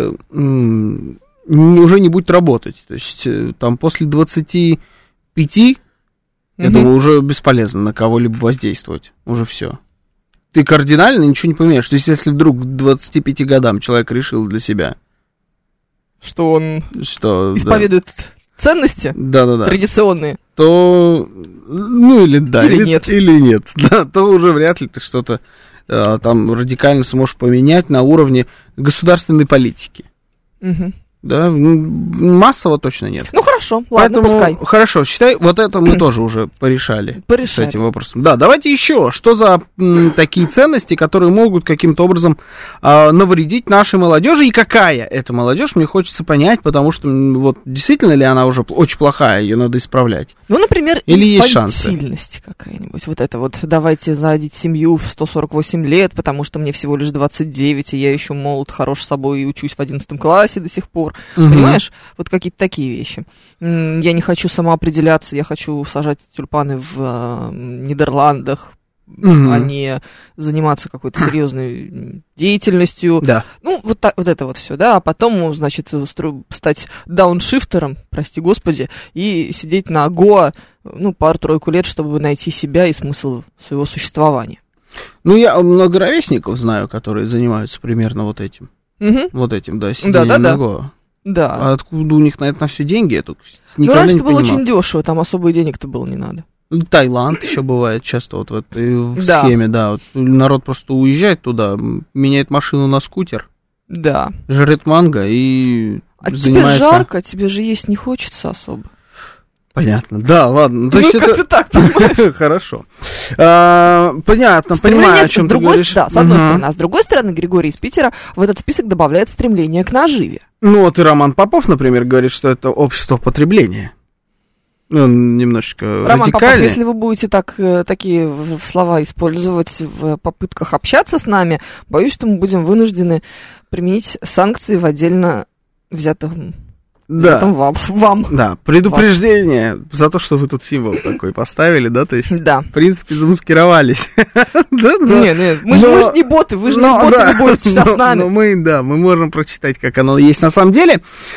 уже не будет работать. То есть, там после 25... Я думаю, уже бесполезно на кого-либо воздействовать. Уже все. Ты кардинально ничего не поменяешь. То есть, если вдруг к 25 годам человек решил для себя... Что он исповедует ценности традиционные, то... Ну, или да. Или нет. Или нет. Да, то уже вряд ли ты что-то там радикально сможешь поменять на уровне государственной политики. Да, массово точно нет. Ну хорошо, ладно, пускай. Хорошо, считай, вот это мы тоже уже порешали с этим вопросом. Да, давайте еще, что за такие ценности, которые могут каким-то образом навредить нашей молодежи, и какая это молодежь, мне хочется понять, потому что вот действительно ли она уже очень плохая, ее надо исправлять. Ну, например, или инфантильность какая-нибудь. Вот это вот, давайте заводить семью в 148 лет, потому что мне всего лишь 29, и я еще молод, хорош собой и учусь в 11 классе до сих пор. Понимаешь? Вот какие-то такие вещи. я не хочу самоопределяться, я хочу сажать тюльпаны в Нидерландах, а не заниматься какой-то серьезной деятельностью. Да. Ну, вот это вот все, да. А потом, значит, стать дауншифтером, прости господи, и сидеть на Гоа, пару-тройку лет, чтобы найти себя и смысл своего существования. Ну, я много ровесников знаю, которые занимаются примерно вот этим. Вот этим, да, сидением на Гоа. Да. А откуда у них на это на все деньги? Я тут раньше это было очень дешево, там особо и денег-то было не надо. Таиланд еще бывает часто вот в этой схеме, да. Вот народ просто уезжает туда, меняет машину на скутер, жрет манго и занимается... тебе жарко, тебе же есть не хочется особо. Понятно, да, ладно. То есть как-то так, понимаешь? Хорошо. Понятно, понимаю, о чем ты говоришь. Да, с одной стороны. А с другой стороны, Григорий из Питера в этот список добавляет стремление к наживе. Ну вот и Роман Попов, например, говорит, что это общество потребления. Он немножечко Роман радикальный. Попов, если вы будете такие слова использовать в попытках общаться с нами, боюсь, что мы будем вынуждены применить санкции в отдельно взятом вам. Да, предупреждение за то, что вы тут символ такой поставили, да, то есть, в принципе, замаскировались. Нет, мы же не боты, вы же не боты, не боретесь с нами. Мы можем прочитать, как оно есть на самом деле.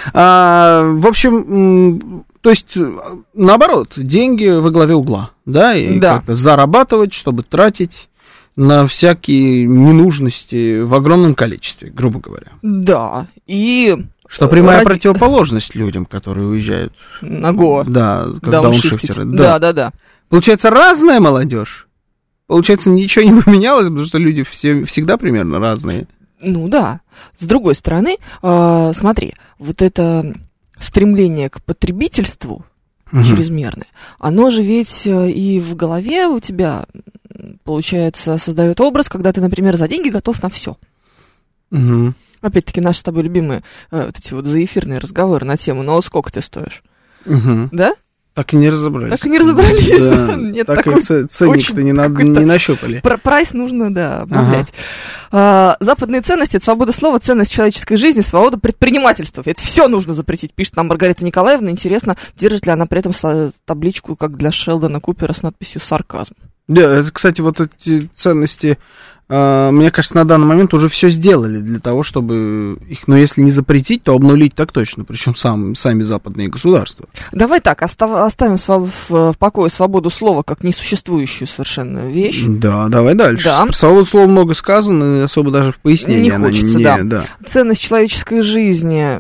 В общем... То есть, наоборот, деньги во главе угла, да, и как-то зарабатывать, чтобы тратить на всякие ненужности в огромном количестве, грубо говоря. Да, и... Что прямая противоположность людям, которые уезжают. На Гоа. Да, как дауншифтеры. Да. Получается, разная молодежь. Получается, ничего не поменялось, потому что люди всегда примерно разные. Ну да. С другой стороны, смотри, вот это... стремление к потребительству чрезмерное, оно же ведь и в голове у тебя, получается, создает образ, когда ты, например, за деньги готов на все. Опять-таки, наши с тобой любимые вот эти вот заэфирные разговоры на тему, ну, сколько ты стоишь? Да? Так и не разобрались. Да. Нет, так и ценник-то не нащупали. Прайс нужно, обновлять. Западные ценности — это свобода слова, ценность человеческой жизни, свобода предпринимательства. Это все нужно запретить, пишет нам Маргарита Николаевна. Интересно, держит ли она при этом табличку, как для Шелдона Купера, с надписью «Сарказм». Да, это, кстати, вот эти ценности... Мне кажется, на данный момент уже все сделали для того, чтобы их, если не запретить, то обнулить так точно, причем сами западные государства. Давай так, оставим в покое свободу слова как несуществующую совершенно вещь. Да, давай дальше. Да. Про свободу слова много сказано, особо даже в пояснении. Не хочется, да. Ценность человеческой жизни,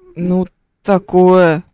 такое.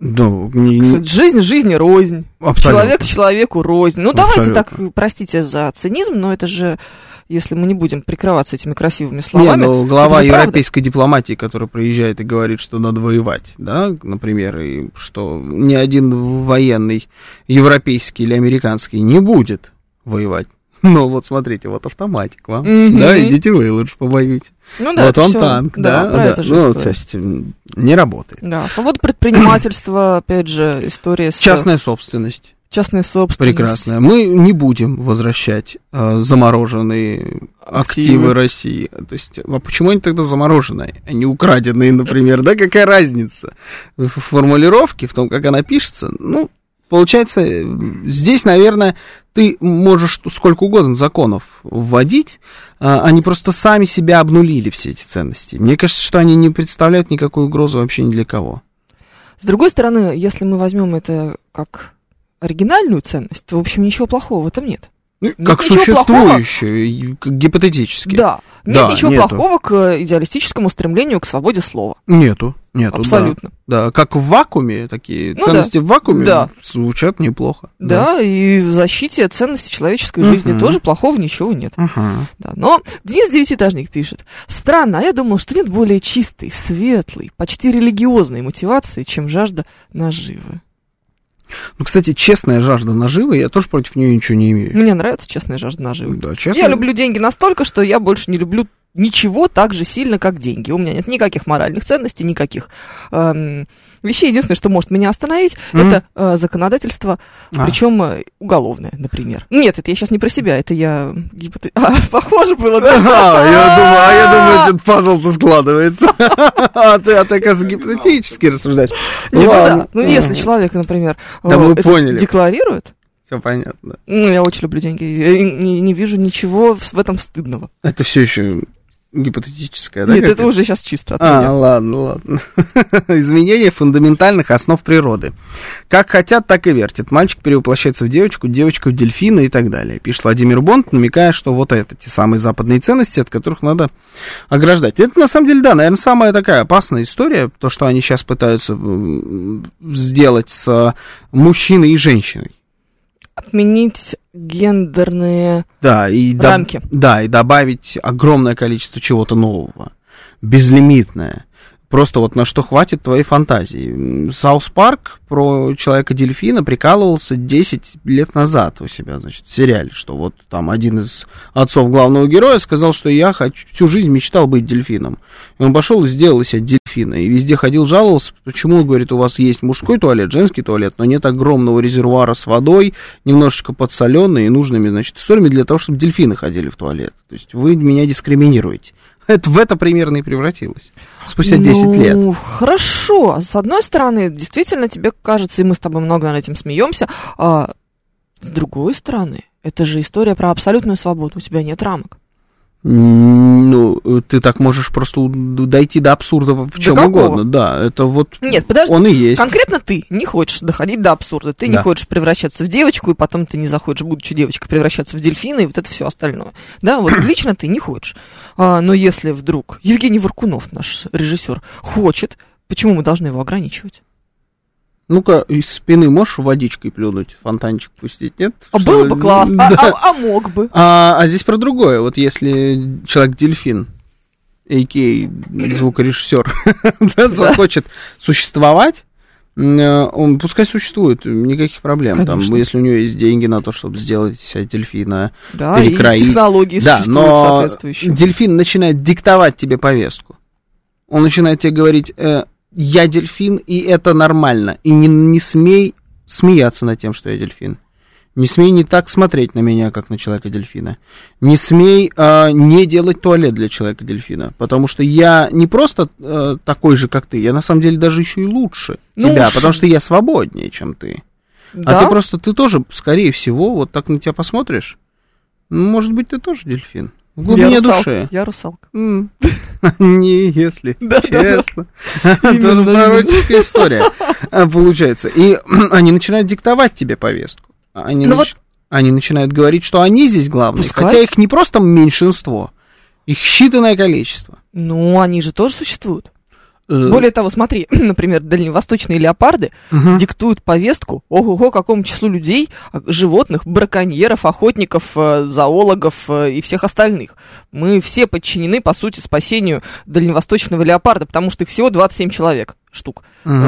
Жизнь рознь. Абсолютно. Человек человеку рознь. Давайте так, простите за цинизм, но это же... Если мы не будем прикрываться этими красивыми словами. Глава европейской дипломатии, который приезжает и говорит, что надо воевать, да, например, и что ни один военный, европейский или американский, не будет воевать. Но вот смотрите, вот автоматик вам, да, идите вы лучше повоюйте. Вот вам танк, да. Это же то есть не работает. Да, свобода предпринимательства, опять же, история с... Частная собственность. Частная собственность. Прекрасно. Мы не будем возвращать замороженные активы России. То есть, а почему они тогда замороженные, а не украденные, например, да? Какая разница в формулировке, в том, как она пишется? Получается, здесь, наверное, ты можешь сколько угодно законов вводить, они просто сами себя обнулили, все эти ценности. Мне кажется, что они не представляют никакой угрозы вообще ни для кого. С другой стороны, если мы возьмем это как... оригинальную ценность, то, в общем, ничего плохого в этом нет. Как существующую, как гипотетически. Да, нет ничего плохого к идеалистическому стремлению к свободе слова. Нету. Абсолютно. Да, как в вакууме, такие ценности в вакууме звучат неплохо. Да, и в защите ценности человеческой жизни тоже плохого ничего нет. Да, но Денис Девятиэтажник пишет: странно, а я думал, что нет более чистой, светлой, почти религиозной мотивации, чем жажда наживы. Кстати, честная жажда наживы, я тоже против нее ничего не имею. Мне нравится честная жажда наживы. Да, честная. Я люблю деньги настолько, что я больше не люблю ничего так же сильно, как деньги. У меня нет никаких моральных ценностей, никаких вещей. Единственное, что может меня остановить, это законодательство, причем уголовное, например. Нет, это я сейчас не про себя, это я... похоже было, да? Я думаю, этот пазл-то складывается. А ты, оказывается, гипотетически рассуждаешь. Если человек, например, декларирует, все понятно. Я очень люблю деньги. Я не вижу ничего в этом стыдного. Это все еще гипотетическое, да? Нет, это уже сейчас чисто от меня. Ладно. Изменение фундаментальных основ природы. Как хотят, так и вертят. Мальчик перевоплощается в девочку, девочка в дельфина и так далее. Пишет Владимир Бонд, намекая, что вот это те самые западные ценности, от которых надо ограждать. Это, на самом деле, да, наверное, самая такая опасная история, то, что они сейчас пытаются сделать с мужчиной и женщиной. Отменить гендерные рамки. И добавить огромное количество чего-то нового, безлимитное. Просто вот на что хватит твоей фантазии. Саус Парк про Человека-дельфина прикалывался 10 лет назад у себя, значит, в сериале, что вот там один из отцов главного героя сказал, что я всю жизнь мечтал быть дельфином. И он пошел и сделал из себя дельфина. И везде ходил, жаловался, почему, говорит, у вас есть мужской туалет, женский туалет, но нет огромного резервуара с водой, немножечко подсоленной и нужными, значит, историями для того, чтобы дельфины ходили в туалет. То есть вы меня дискриминируете. Это в это примерно и превратилось. Спустя 10 лет. Ну, хорошо. С одной стороны, действительно, тебе кажется, и мы с тобой много над этим смеемся. А с другой стороны, это же история про абсолютную свободу. У тебя нет рамок. Ну, ты так можешь просто дойти до абсурда в чем угодно. Да, это вот Нет, подожди, он и есть. Конкретно ты не хочешь доходить до абсурда. Ты не хочешь превращаться в девочку, и потом ты не захочешь, будучи девочкой, превращаться в дельфина, и вот это все остальное. Да, вот лично ты не хочешь. Но если вдруг Евгений Варкунов, наш режиссер, хочет, почему мы должны его ограничивать? Ну-ка, из спины можешь водичкой плюнуть, фонтанчик пустить, нет? Было бы классно, да. а мог бы. А здесь про другое. Вот если человек-дельфин, а.к.а. звукорежиссер, захочет существовать, он пускай существует, никаких проблем. Там, если у него есть деньги на то, чтобы сделать себя дельфина, перекроить. И технологии существуют соответствующие. Дельфин начинает диктовать тебе повестку. Он начинает тебе говорить... Я дельфин, и это нормально. И не смей смеяться над тем, что я дельфин. Не смей не так смотреть на меня, как на человека-дельфина. Не смей не делать туалет для человека-дельфина. Потому что я не просто такой же, как ты. Я на самом деле даже еще и лучше тебя. Потому что я свободнее, чем ты. Да? А ты тоже, скорее всего, вот так на тебя посмотришь. Может быть, ты тоже дельфин. В глубине души. Я русалка. Не если, честно. Это пророческая история получается. И они начинают диктовать тебе повестку. Они начинают говорить, что они здесь главные. Хотя их не просто меньшинство, их считанное количество. Ну, они же тоже существуют. Более того, смотри, например, дальневосточные леопарды диктуют повестку ого-го какому числу людей, животных, браконьеров, охотников, зоологов и всех остальных. Мы все подчинены, по сути, спасению дальневосточного леопарда, потому что их всего 27 человек, штук.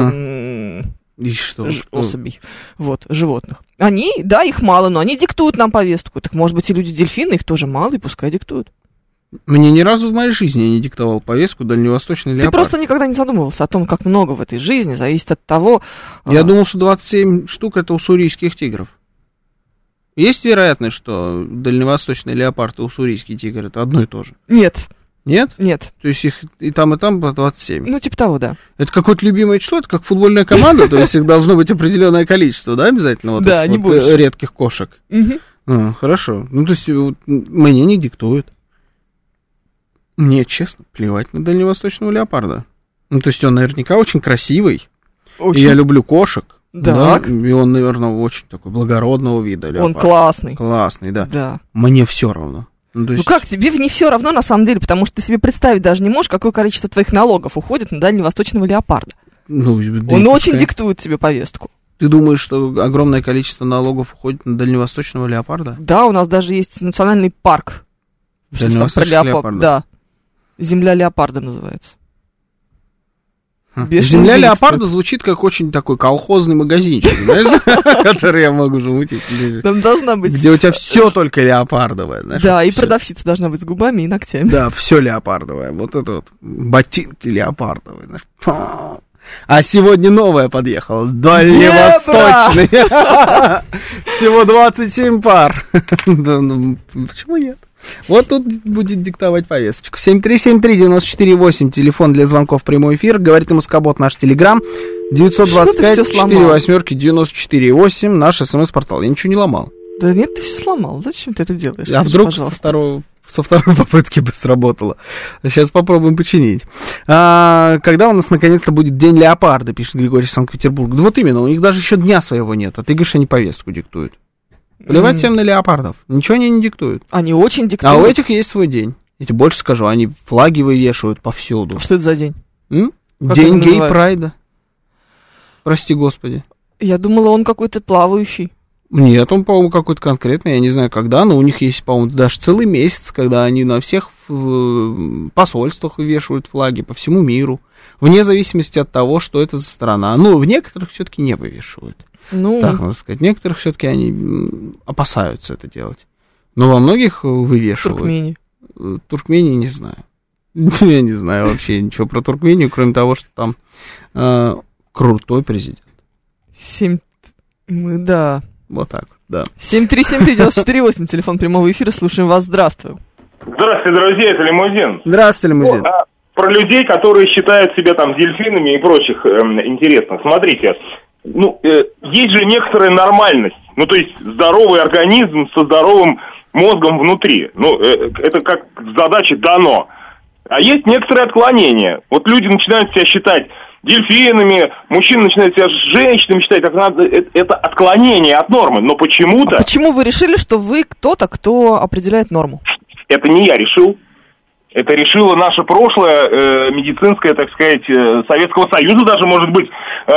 И что? Особей, вот, животных. Они, да, их мало, но они диктуют нам повестку. Так, может быть, и люди-дельфины, их тоже мало, и пускай диктуют. Мне ни разу в моей жизни не диктовал повестку дальневосточный леопард. Ты просто никогда не задумывался о том, как много в этой жизни зависит от того... Я думал, что 27 штук — это уссурийских тигров. Есть вероятность, что дальневосточный леопард и уссурийский тигр — это одно и то же? Нет. Нет? Нет. То есть их и там по 27? Ну, типа того, да. Это какое-то любимое число? Это как футбольная команда? То есть их должно быть определенное количество, да, обязательно? Да, не больше. Редких кошек. Хорошо. Ну, то есть мне не диктуют. Мне, честно, плевать на дальневосточного леопарда. Ну, то есть он наверняка очень красивый. Очень. И я люблю кошек. Так. Да? И он, наверное, очень такой благородного вида леопард. Он классный. Классный, да. Да. Мне все равно. Ну как, тебе не все равно на самом деле, потому что ты себе представить даже не можешь, какое количество твоих налогов уходит на дальневосточного леопарда. Ну, да, он очень диктует тебе повестку. Ты думаешь, что огромное количество налогов уходит на дальневосточного леопарда? Да, у нас даже есть национальный парк. Дальневосточного леопарда? Да. Земля леопарда называется. Бешеный Земля денег леопарда стоит. звучит как очень такой колхозный магазинчик, знаешь, который я могу замутить. Там должна быть... Где у тебя все только леопардовое, знаешь. Да, и всё. продавщица должна быть с губами и ногтями. Да, все леопардовое. Вот это вот ботинки леопардовые. Знаешь. А сегодня новая подъехала. Дальневосточный. Всего 27 пар. Да, ну, почему нет? Вот тут будет диктовать повесточку. 7373948, телефон для звонков в прямой эфир. Говорит Москобот, наш телеграм. 925-48-94-8, наш смс-портал. Я ничего не ломал. Да нет, ты все сломал. Зачем ты это делаешь? А Скажи, вдруг пожалуйста. со второй попытки бы сработало. Сейчас попробуем починить. Когда у нас наконец-то будет День леопарда, пишет Григорий из Санкт-Петербурга. Да вот именно, у них даже еще дня своего нет, а ты говоришь, они повестку диктуют. Плевать всем на леопардов. Ничего они не диктуют. Они очень А диктуют. у этих есть свой день. Я тебе больше скажу, они флаги вывешивают повсюду. Что это за день? День его называют? гей-прайда. Прости господи. Я думала, он какой-то плавающий. Нет, он, по-моему, какой-то конкретный, я не знаю когда, но у них есть, по-моему, даже целый месяц, когда они на всех посольствах вешают флаги по всему миру, вне зависимости от того, что это за страна. Ну, в некоторых все-таки не вывешивают. Ну, Так надо сказать. В некоторых все-таки они опасаются это делать. Но во многих вывешивают. Туркмении. Туркмении не знаю. Я не знаю вообще ничего про Туркмению, кроме того, что там крутой президент. Да. Вот так, да. 7373948, телефон прямого эфира, слушаем вас, здравствуй. Здравствуйте, друзья, это Лимузин. Здравствуйте, Лимузин. Про людей, которые считают себя там дельфинами и прочих, интересно. Смотрите, есть же некоторая нормальность. Ну, то есть здоровый организм со здоровым мозгом внутри. Это как задача дано. А есть некоторые отклонения. Вот люди начинают себя считать дельфинами, мужчины начинают себя женщинами считать, как надо. Это отклонение от нормы. Но почему-то... А почему вы решили, что вы кто-то, кто определяет норму? Это не я решил. Это решило наше прошлое, медицинское, так сказать, Советского Союза даже, может быть,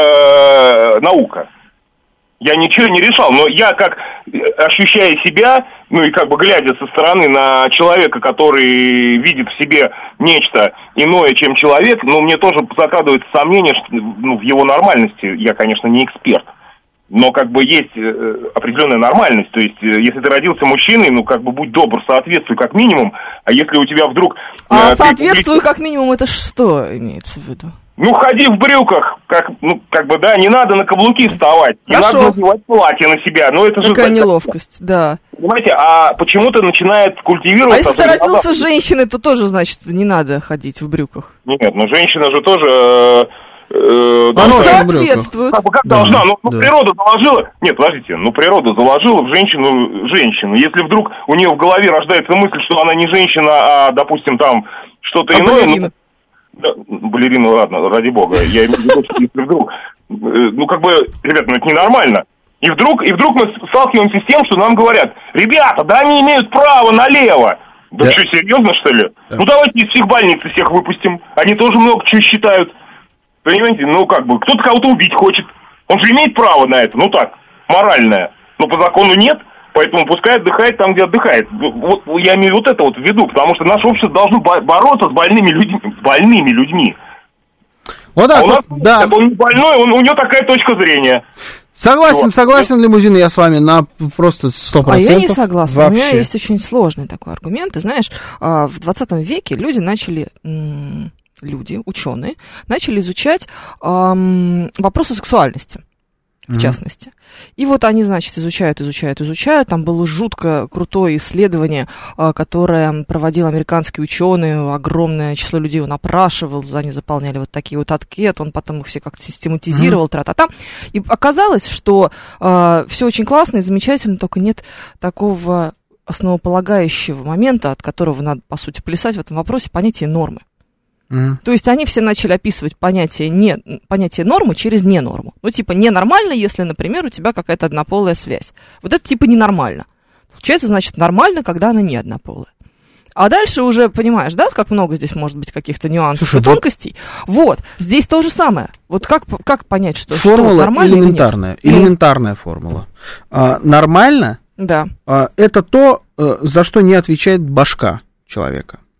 наука. Я ничего не решал, но я как, ощущая себя, и как бы глядя со стороны на человека, который видит в себе нечто иное, чем человек, мне тоже закрадывается сомнение, что, в его нормальности. Я, конечно, не эксперт. Но как бы есть определенная нормальность. То есть, если ты родился мужчиной, будь добр, соответствуй как минимум. А если у тебя вдруг... соответствую как минимум, это что имеется в виду? Ходи в брюках, не надо на каблуки вставать. Хорошо. Не надо надевать платье на себя. Это какая неловкость, да. Понимаете, а почему-то начинает культивироваться... А если ты родился женщиной, то тоже, значит, не надо ходить в брюках. Нет, женщина же тоже... соответствует. Как должна? Природа заложила... Нет, подождите, природа заложила в женщину. Если вдруг у нее в голове рождается мысль, что она не женщина, а, допустим, там что-то иное... Балерина. Балерина, ладно, ради бога. Я имею в виду, что если вдруг... ребята, это ненормально. И вдруг мы сталкиваемся с тем, что нам говорят: ребята, да они имеют право налево. Да что, серьезно, что ли? Да. Давайте из психбольницы всех выпустим. Они тоже много чего считают. Понимаете, кто-то кого-то убить хочет. Он же имеет право на это, моральное. Но по закону нет, поэтому пускай отдыхает там, где отдыхает. Вот я имею вот это в виду, потому что наше общество должно бороться с больными людьми. Вот так вот, да. Он не больной, у него такая точка зрения. Согласен, Лимузин, я с вами на просто 100%. А я не согласна. Вообще. У меня есть очень сложный такой аргумент. Ты знаешь, в 20 веке ученые, начали изучать вопросы сексуальности, в частности. И вот они, значит, изучают. Там было жутко крутое исследование, которое проводил американский ученый. Огромное число людей он опрашивал, они заполняли вот такие вот анкеты, он потом их все как-то систематизировал, тра-та-та. И оказалось, что все очень классно и замечательно, только нет такого основополагающего момента, от которого надо, по сути, плясать в этом вопросе, понятие нормы. То есть они все начали описывать понятие нормы через ненорму. Ненормально, если, например, у тебя какая-то однополая связь. Вот это ненормально. Получается, значит, нормально, когда она не однополая. А дальше уже, понимаешь, да, как много здесь может быть каких-то нюансов и тонкостей. Вот, здесь то же самое. Вот как понять, что нормально элементарная, или нет? Элементарная формула. Нормально, да. Это то, за что не отвечает башка человека.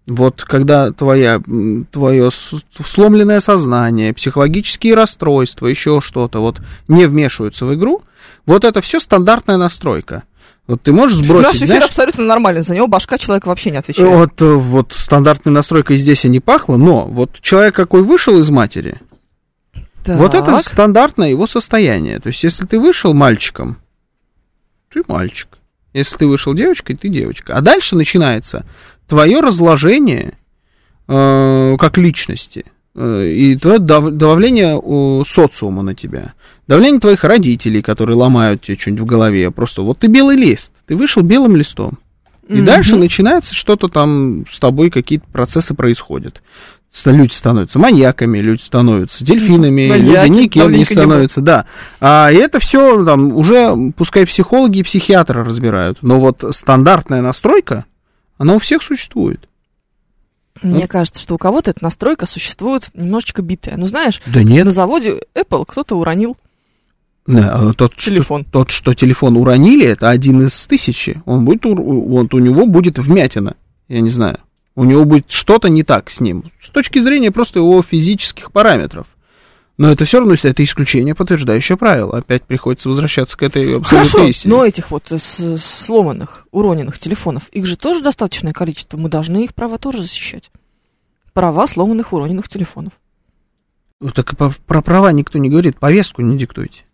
Вот когда твое сломленное сознание, психологические расстройства, еще что-то, вот не вмешиваются в игру, вот это все стандартная настройка. Вот ты можешь сбросить, наш эфир, знаешь, абсолютно нормален, за него башка человека вообще не отвечает. Вот стандартной настройкой здесь и не пахло, но вот человек какой вышел из матери, так. Вот это стандартное его состояние. То есть если ты вышел мальчиком, ты мальчик. Если ты вышел девочкой, ты девочка. А дальше начинается твое разложение как личности и твое давление социума на тебя. Давление твоих родителей, которые ломают тебе что-нибудь в голове. Просто вот ты белый лист, ты вышел белым листом. И дальше начинается что-то там с тобой, какие-то процессы происходят. Люди становятся маньяками, люди становятся дельфинами, люди никем не становятся, да. И это все там уже, пускай психологи и психиатры разбирают, но вот стандартная настройка, она у всех существует. Мне кажется, что у кого-то эта настройка существует немножечко битая. Ну, знаешь, да нет. На заводе Apple кто-то уронил телефон. Тот, что телефон уронили, это 1 из 1000. У него будет вмятина, я не знаю. У него будет что-то не так с ним, с точки зрения просто его физических параметров. Но это все равно, если это исключение, подтверждающее правило. Опять приходится возвращаться к этой абсолютной истине. Но этих вот сломанных, уроненных телефонов, их же тоже достаточное количество. Мы должны их права тоже защищать. Права сломанных, уроненных телефонов. Так про права никто не говорит, повестку не диктуйте.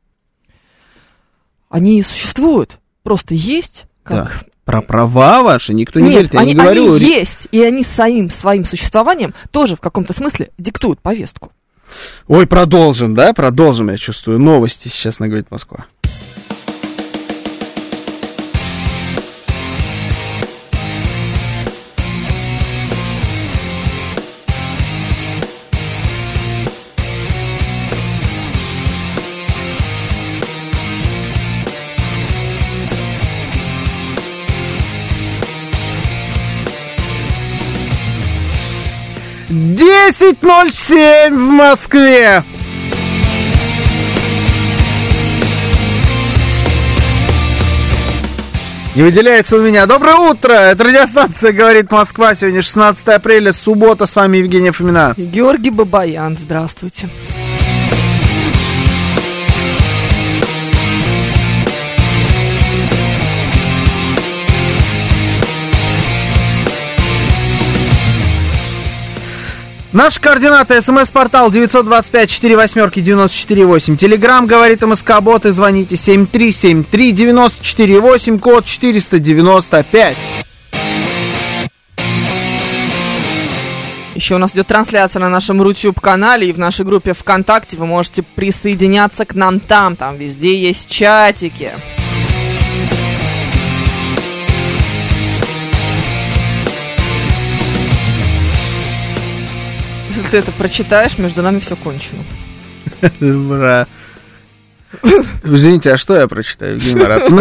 Они существуют, просто есть, как... Да. Про права ваши никто не говорит, я не говорю. Они есть, и они своим существованием тоже в каком-то смысле диктуют повестку. Ой, продолжим, да? Продолжим, я чувствую. Новости сейчас на «Говорит Москва». «10:07 в Москве». Не выделяется у меня. Доброе утро! Это радиостанция «Говорит Москва». Сегодня 16 апреля, суббота. С вами Евгения Фомина. Георгий Бабаян. Здравствуйте. Наши координаты: СМС-портал 925-48-94-8. Телеграм «Говорит МСК-бот» и звоните 7373-94-8, код 495. Еще у нас идет трансляция на нашем YouTube-канале и в нашей группе ВКонтакте. Вы можете присоединяться к нам там везде есть чатики. Если ты это прочитаешь, между нами все кончено. Бра. Извините, а что я прочитаю, Евгений Маратовна?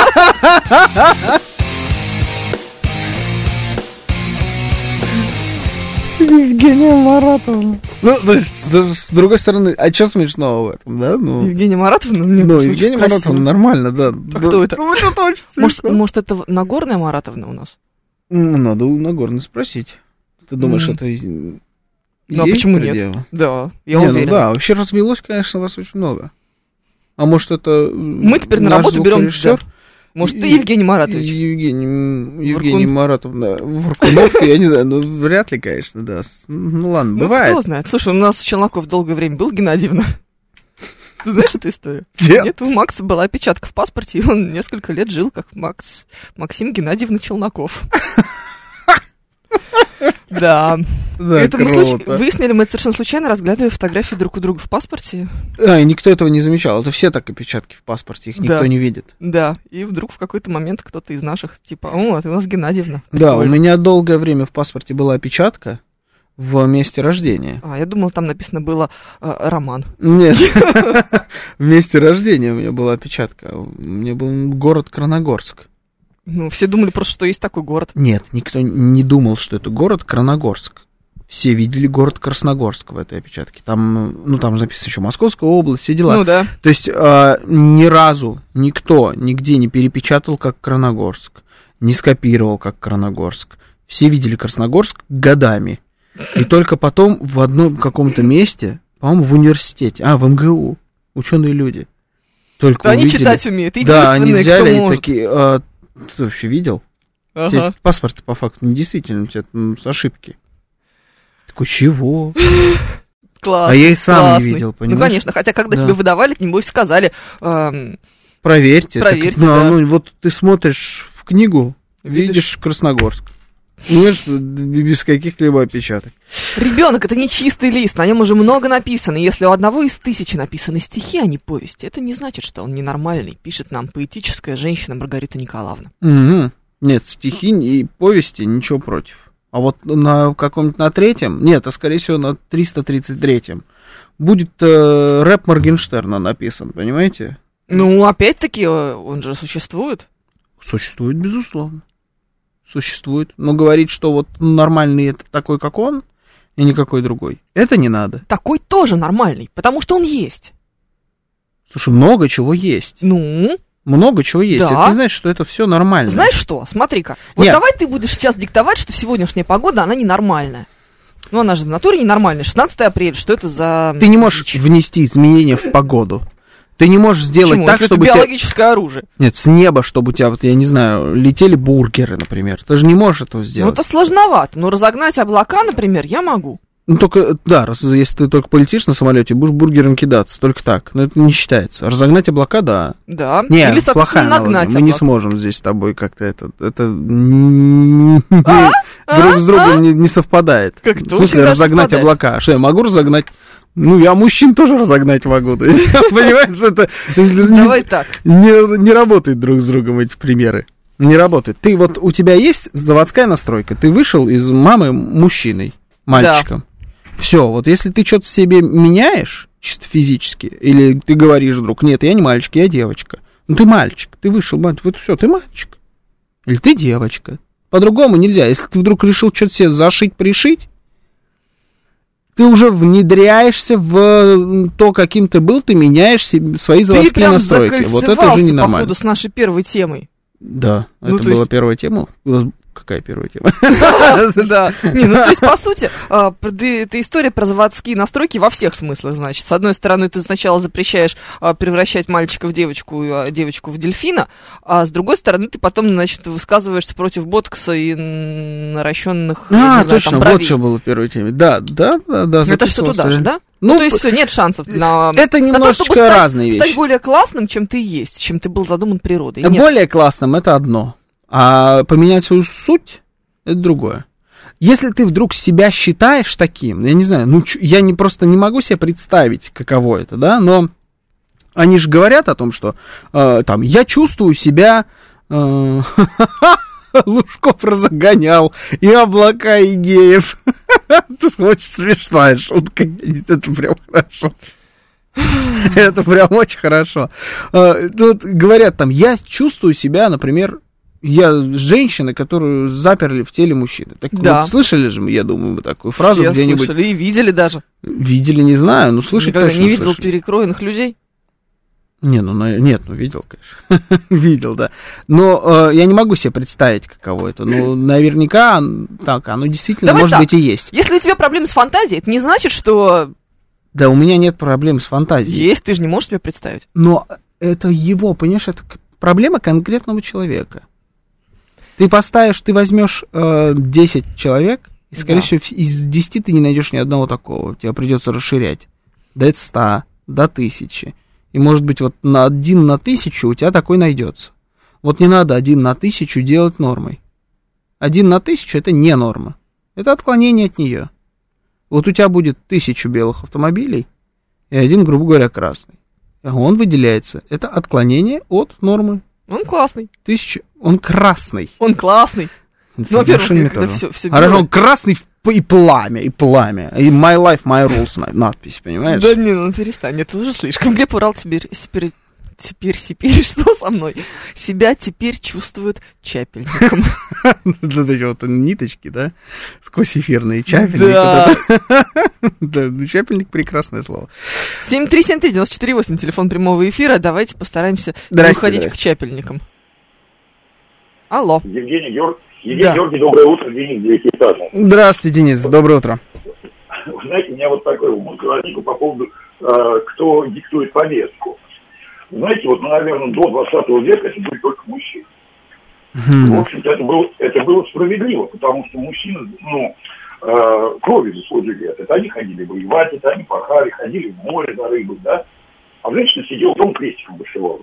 Евгения Маратовна. Ну, с другой стороны, а что смешного в этом, да? Евгения Маратовна? Евгения Маратовна нормально, да. А кто это? Ну, это очень смешно. Может, это Нагорная Маратовна у нас? Надо у Нагорной спросить. Ты думаешь, это... Ну, а почему нет? Да, я уверен. Ну да, вообще развелось, конечно, вас очень много. А может, это... Мы теперь на работу берем режиссер. Может, ты Евгений Маратович? Евгений Маратовна Варкунов, я не знаю, вряд ли, конечно, да. Ну ладно, бывает. Кто знает. Слушай, у нас Челноков долгое время был, Геннадьевна. Ты знаешь эту историю? Нет, у Макса была опечатка в паспорте, и он несколько лет жил как Максим Геннадьевна Челноков. Да. Это мы выяснили, мы совершенно случайно разглядывали фотографии друг у друга в паспорте. И никто этого не замечал. Это все так опечатки в паспорте, их никто не видит. Да, и вдруг в какой-то момент кто-то из наших, типа, а ты у нас Геннадьевна. Да, у меня долгое время в паспорте была опечатка в месте рождения. Я думала, там написано было Роман. Нет, в месте рождения у меня была опечатка. У меня был город Краногорск. Все думали просто, что есть такой город. Нет, никто не думал, что это город Краногорск. Все видели город Красногорск в этой опечатке. Там записано еще Московская область, все дела. Ну да. То есть ни разу никто нигде не перепечатал как Краногорск, не скопировал как Краногорск. Все видели Красногорск годами. И только потом в одном каком-то месте, по-моему, в университете, в МГУ, ученые люди. Только они увидели. Читать умеют, да, они взяли кто и может. такие, ты вообще видел? Ага. Паспорт по факту недействительный, у тебя с ошибки. Такой, чего? Классно. А я и сам классный. не видел, понимаешь? Ну, конечно, хотя когда тебе выдавали, небось сказали... Проверьте. Проверьте, так, да. Ну, вот ты смотришь в книгу, видишь Красногорск. Понимаешь, без каких-либо опечаток. Ребенок — это не чистый лист, на нем уже много написано. Если у одного из 1000 написаны стихи, а не повести, это не значит, что он ненормальный, пишет нам поэтическая женщина Маргарита Николаевна. Угу. Нет, стихи и повести ничего против. А вот на каком-нибудь на 3-м, нет, скорее всего на 333-м, будет рэп Моргенштерна написан, понимаете? Ну, опять-таки, он же существует. Существует, безусловно. Существует. Но говорить, что вот нормальный это такой, как он, и никакой другой, это не надо. Такой тоже нормальный, потому что он есть. Слушай, много чего есть. Ну? Много чего есть. Да. Это не значит, что это все нормально. Знаешь что? Смотри-ка. Вот Нет. давай ты будешь сейчас диктовать, что сегодняшняя погода, она ненормальная. Ну, она же в натуре ненормальная. 16 апреля, что это за... Ты не можешь внести изменения в погоду. Ты не можешь сделать Почему? так, Если чтобы это биологическое оружие. Нет, с неба, чтобы у тебя, вот, я не знаю, летели бургеры, например. Ты же не можешь этого Ну, сделать. это сложновато. Но разогнать облака, например, я могу. Ну, только, да, если ты только полетишь на самолете, будешь бургером кидаться, только так. Но это не считается. Разогнать облака, да. Да. Нет, или, соответственно, нагнать мы не облака. сможем здесь с тобой как-то это друг с другом не совпадает. Как В это смысле, очень даже разогнать совпадает. облака? Что, я могу разогнать? Ну, я мужчин тоже разогнать могу. То есть, понимаешь, это Давай так. не работают друг с другом эти примеры. Не работает. Ты вот, у тебя есть заводская настройка, ты вышел из мамы мужчиной, мальчиком. Все, вот если ты что-то в себе меняешь, чисто физически, или ты говоришь вдруг, нет, я не мальчик, я девочка. Ну, ты мальчик, ты вышел, вот все, ты мальчик. Или ты девочка. По-другому нельзя. Если ты вдруг решил что-то себе зашить-пришить, ты уже внедряешься в то, каким ты был, ты меняешь себе свои заводские настройки. Вот это уже ненормально. Походу, с нашей первой темой. Да, Ну, это то была есть- первая тема. Какая первая тема? Да. Не, ну то есть, по сути, это история про заводские настройки во всех смыслах, значит. С одной стороны, ты сначала запрещаешь превращать мальчика в девочку, девочку в дельфина, а с другой стороны, ты потом, значит, высказываешься против ботокса и наращенных, Точно, вот что было в первой теме. Да. Это что туда же, да? Ну, то есть все, нет шансов на это на то, немножечко чтобы стать- разные вещи. стать более классным, чем ты есть, чем ты был задуман природой. Нет. Более классным это одно, а поменять свою суть это другое. Если ты вдруг себя считаешь таким, я не знаю, я просто не могу себе представить, каково это, да, но они же говорят о том, что там я чувствую себя Лужков разогонял, и облака, и геев. Это очень смешная шутка, это прям хорошо. Это прям очень хорошо. Тут говорят там, я чувствую себя, например, я женщина, которую заперли в теле мужчины. Так Да. вот, слышали же мы, я думаю, мы такую фразу Все где-нибудь. слышали и видели даже. Видели, не знаю, но слышать Никогда точно не видел слышали. перекроенных людей. Нет, видел, конечно. Видел, да. Но я не могу себе представить, каково это. Но наверняка оно действительно, Давай может так. быть, и есть. Если у тебя проблемы с фантазией, это не значит, что Да, у меня нет проблем с фантазией. есть, ты же не можешь себе представить. Но это его, понимаешь, это проблема конкретного человека. Ты возьмешь 10 человек, и, скорее Да. всего, из 10 ты не найдешь ни одного такого. Тебе придется расширять до 100, до 1000. И, может быть, вот на 1 на 1000 у тебя такой найдется. Вот не надо 1 на 1000 делать нормой. 1 на 1000 это не норма. Это отклонение от нее. Вот у тебя будет 1000 белых автомобилей и один, грубо говоря, красный. Он выделяется. Это отклонение от нормы. Он классный. 1000. Он красный. Он классный. Ну, во-первых, когда все Хорошо, он красный и пламя. И My Life, My Rules надпись, понимаешь? Да не, ну перестань, это уже слишком. Глеб Урал теперь, что со мной? Себя теперь чувствует чапельником. Вот эти вот ниточки, да? Сквозь эфирные чапельник. Да. Да, чапельник прекрасное слово. 7373948, телефон прямого эфира. Давайте постараемся не Здрасте, уходить здрасте. к чапельникам. Алло. Евгений Да. Георгий, доброе утро, Денис, девятиэтажный. Здравствуйте, Денис, доброе утро. Вы знаете, у меня вот такой вопрос возник по поводу, кто диктует повестку. Знаете, вот, наверное, до 20 века это были только мужчины. В общем-то, это было справедливо, потому что мужчины, кровью заслужили это. Они ходили воевать, это они пахали, ходили в море за рыбой, да. А женщина сидела дома крестиком вышивала.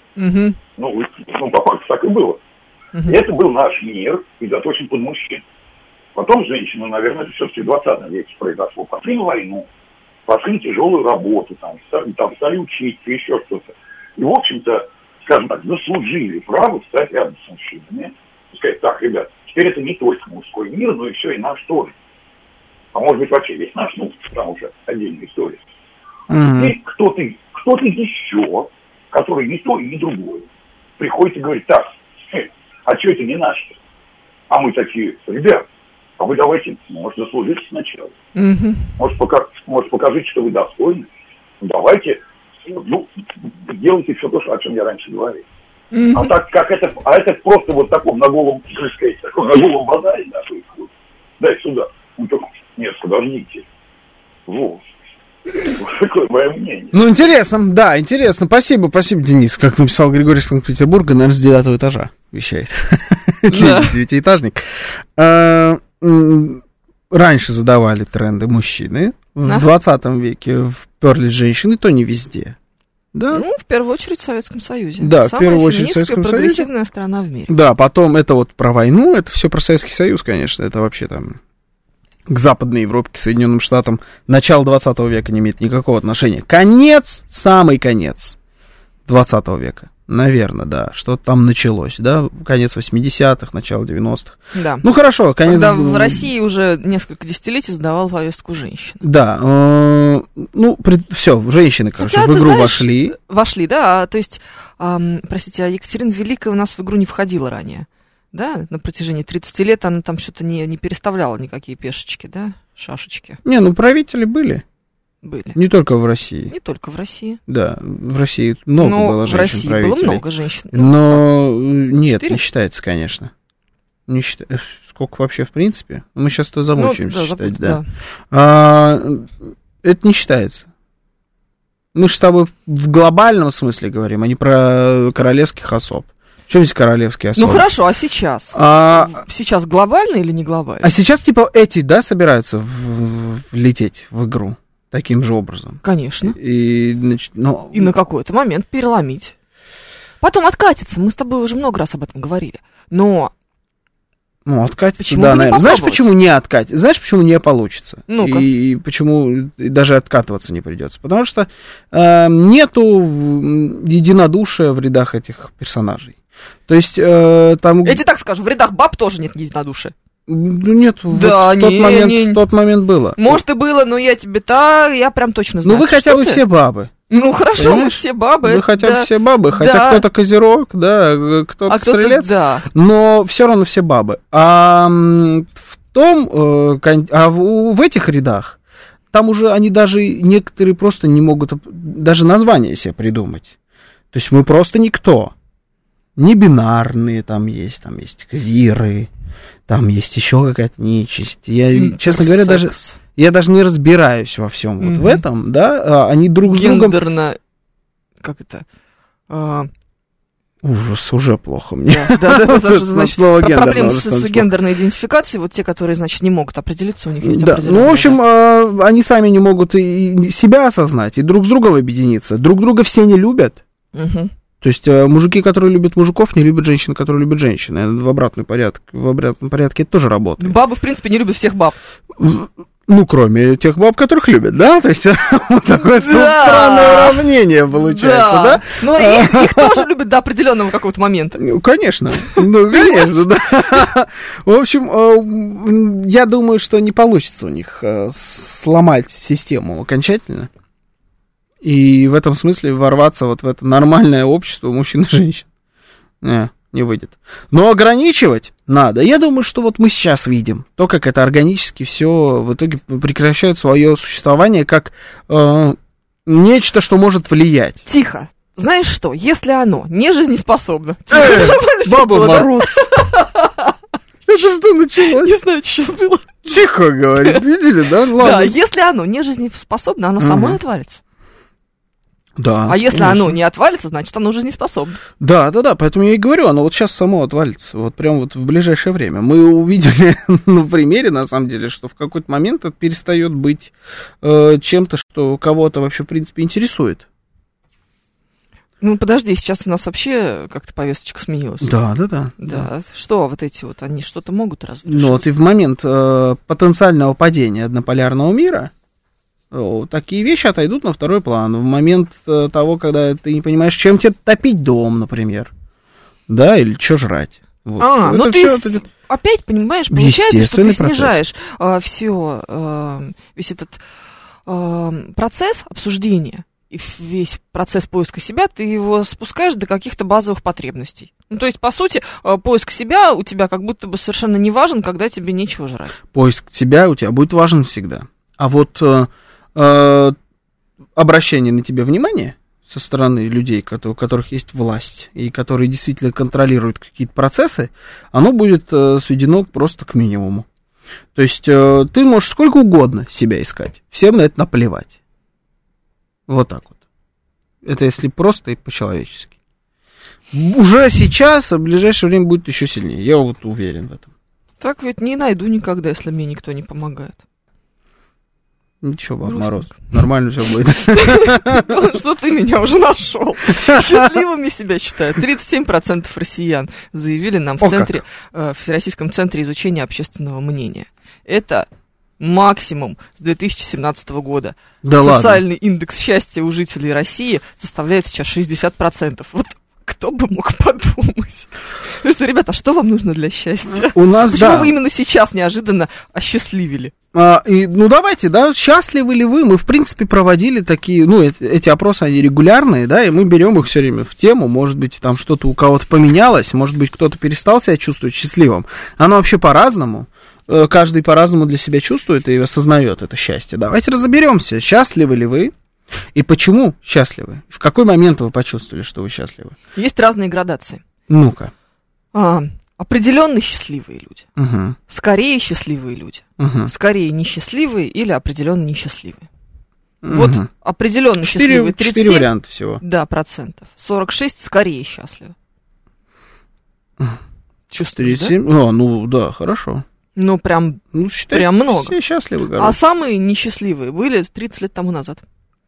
По факту так и было. И это был наш мир, и заточен под мужчин. Потом женщина, наверное, это все-таки в 20 веке произошло. Пошли на войну, пошли на тяжелую работу, там стали учиться, еще что-то. И, в общем-то, скажем так, заслужили право встать рядом с мужчинами. И сказать, так, ребят, теперь это не только мужской мир, но еще и наш тоже. А может быть, вообще весь наш, там уже отдельная история. Теперь кто-то еще, который не то и не другое, приходит и говорит, так, а что это не наше? А мы такие, ребят, а вы давайте, может, заслужите сначала. Может, покажите, что вы достойны. Давайте, делайте все то, о чем я раньше говорил. А так как это просто вот таком на голом, так сказать, таком на голом базаре, да, происходит. Дай сюда. Нет, подождите. Вот. Вот такое мое мнение. Интересно. Спасибо, Денис. Как написал Григорий из Санкт-Петербурга, наверное, с 9 этажа вещает. Девятиэтажник. Раньше задавали тренды мужчины. В 20 веке вперлись женщины, то не везде. Да? В первую очередь в Советском Союзе. Да, в первую очередь в Советском Союзе. Прогрессивная страна в мире. Да, потом это вот про войну, это все про Советский Союз, конечно. Это вообще там к Западной Европе, к Соединенным Штатам начало 20 века не имеет никакого отношения. Самый конец 20 века. Наверное, да, что-то там началось, да, конец 80-х, начало 90-х. Да. Хорошо, конец... Когда в России уже несколько десятилетий сдавал повестку женщин. Да, все, женщины, короче, в игру вошли. Вошли, да, то есть, простите, Екатерина Великая у нас в игру не входила ранее, да, на протяжении 30 лет она там что-то не переставляла никакие пешечки, да, шашечки. Правители были. Не только в России. Не только в России. Да, в России много было женщин-правителей. В России было много женщин. Но нет, 4? Не считается, конечно. Не считается. Сколько вообще в принципе? Мы сейчас-то замучаемся считать, да. Это не считается. Мы же с тобой в глобальном смысле говорим, а не про королевских особ. Что здесь королевские особы? Хорошо, а сейчас? Сейчас глобально или не глобально? А сейчас типа эти, да, собираются влететь в игру? Таким же образом. Конечно. И на какой-то момент переломить. Потом откатиться. Мы с тобой уже много раз об этом говорили. Но... откатиться, почему да, бы наверное. Знаешь, почему не откатиться? Знаешь, почему не получится? Ну-ка. И почему даже откатываться не придется? Потому что нету единодушия в рядах этих персонажей. То есть там... Я тебе так скажу, в рядах баб тоже нет единодушия. Нет, да, в тот момент было. Может и было, но я прям точно знаю. Вы хотя бы все бабы. Хорошо, понимаешь? Мы все бабы. Вы хотя бы все бабы, хотя кто-то козерог, да, кто-то стрелец, да. Но все равно все бабы. В этих рядах, там уже они даже, некоторые просто не могут даже название себе придумать. То есть мы просто никто. Не бинарные там есть квиры. Там есть еще какая-то нечисть. Я, честно говоря, даже не разбираюсь во всем вот в этом, да. Они друг с другом... Гендерно... Как это? Ужас, уже плохо мне. Да, значит, проблемы с гендерной идентификацией, вот те, которые, значит, не могут определиться, у них есть определенные... в общем, они сами не могут и себя осознать, и друг с другом объединиться. Друг друга все не любят. То есть мужики, которые любят мужиков, не любят женщин, которые любят женщин. В обратном порядке это тоже работает. Бабы, в принципе, не любят всех баб. Кроме тех баб, которых любят, да? То есть вот такое странное уравнение получается, да? Но их тоже любят до определенного какого-то момента. Конечно, да. В общем, я думаю, что не получится у них сломать систему окончательно. И в этом смысле ворваться вот в это нормальное общество мужчин и женщин. Не выйдет. Но ограничивать надо. Я думаю, что вот мы сейчас видим то, как это органически все в итоге прекращает свое существование как нечто, что может влиять. Тихо. Знаешь что, если оно не жизнеспособно... Баба Мороз! Это что началось? Не знаю, что сейчас было. Тихо, говорит, видели, да? Ладно. Да, если оно не жизнеспособно, оно само отвалится. Да, А если конечно. оно не отвалится, значит, оно жизнеспособно. Да, поэтому я и говорю, оно вот сейчас само отвалится, вот прям вот в ближайшее время. Мы увидели на примере, на самом деле, что в какой-то момент это перестает быть чем-то, что кого-то вообще, в принципе, интересует. Ну, подожди, сейчас у нас вообще как-то повесточка сменилась. Да. Да, что вот эти вот, они что-то могут разве? Ну, вот и в момент потенциального падения однополярного мира такие вещи отойдут на второй план. В момент того, когда ты не понимаешь, чем тебе топить дом, например, да, или что жрать. Вот. Ну ты опять, понимаешь, получается, что ты снижаешь весь этот процесс обсуждения, и весь процесс поиска себя, ты его спускаешь до каких-то базовых потребностей. Ну, то есть, по сути, поиск себя у тебя как будто бы совершенно не важен, когда тебе нечего жрать. Поиск себя у тебя будет важен всегда. А вот обращение на тебя внимания со стороны людей, у которых есть власть, и которые действительно контролируют какие-то процессы, оно будет сведено просто к минимуму. То есть ты можешь сколько угодно себя искать, всем на это наплевать. Вот так вот. Это если просто и по-человечески. Уже сейчас, а в ближайшее время будет еще сильнее. Я вот уверен в этом. Так ведь не найду никогда, если мне никто не помогает. Ничего, Баб Мороз, нормально все будет. Что ты меня уже нашел. Счастливыми себя считают. 37% россиян заявили нам в Всероссийском центре изучения общественного мнения. Это максимум с 2017 года. Да Социальный индекс счастья у жителей России составляет сейчас 60%. Вот кто бы мог подумать. Потому что, ребята, что вам нужно для счастья? У нас, Почему вы именно сейчас неожиданно осчастливили? Давайте, счастливы ли вы? Мы, в принципе, проводили такие, эти опросы, они регулярные, да, и мы берем их все время в тему. Может быть, там что-то у кого-то поменялось, может быть, кто-то перестал себя чувствовать счастливым. Оно вообще по-разному. Каждый по-разному для себя чувствует и осознает это счастье. Давайте разберемся, счастливы ли вы и почему счастливы. В какой момент вы почувствовали, что вы счастливы? Есть разные градации. Ну-ка. Определенно счастливые люди. Угу. Скорее счастливые люди. Угу. Скорее несчастливые или определенно несчастливые. Угу. Вот определенно счастливые 37%. 4 варианта всего. Да, процентов. 46% скорее счастливы. Чувствуешь, 37? Да? Хорошо. Прям много. Все счастливы, А самые несчастливые были 30 лет тому назад.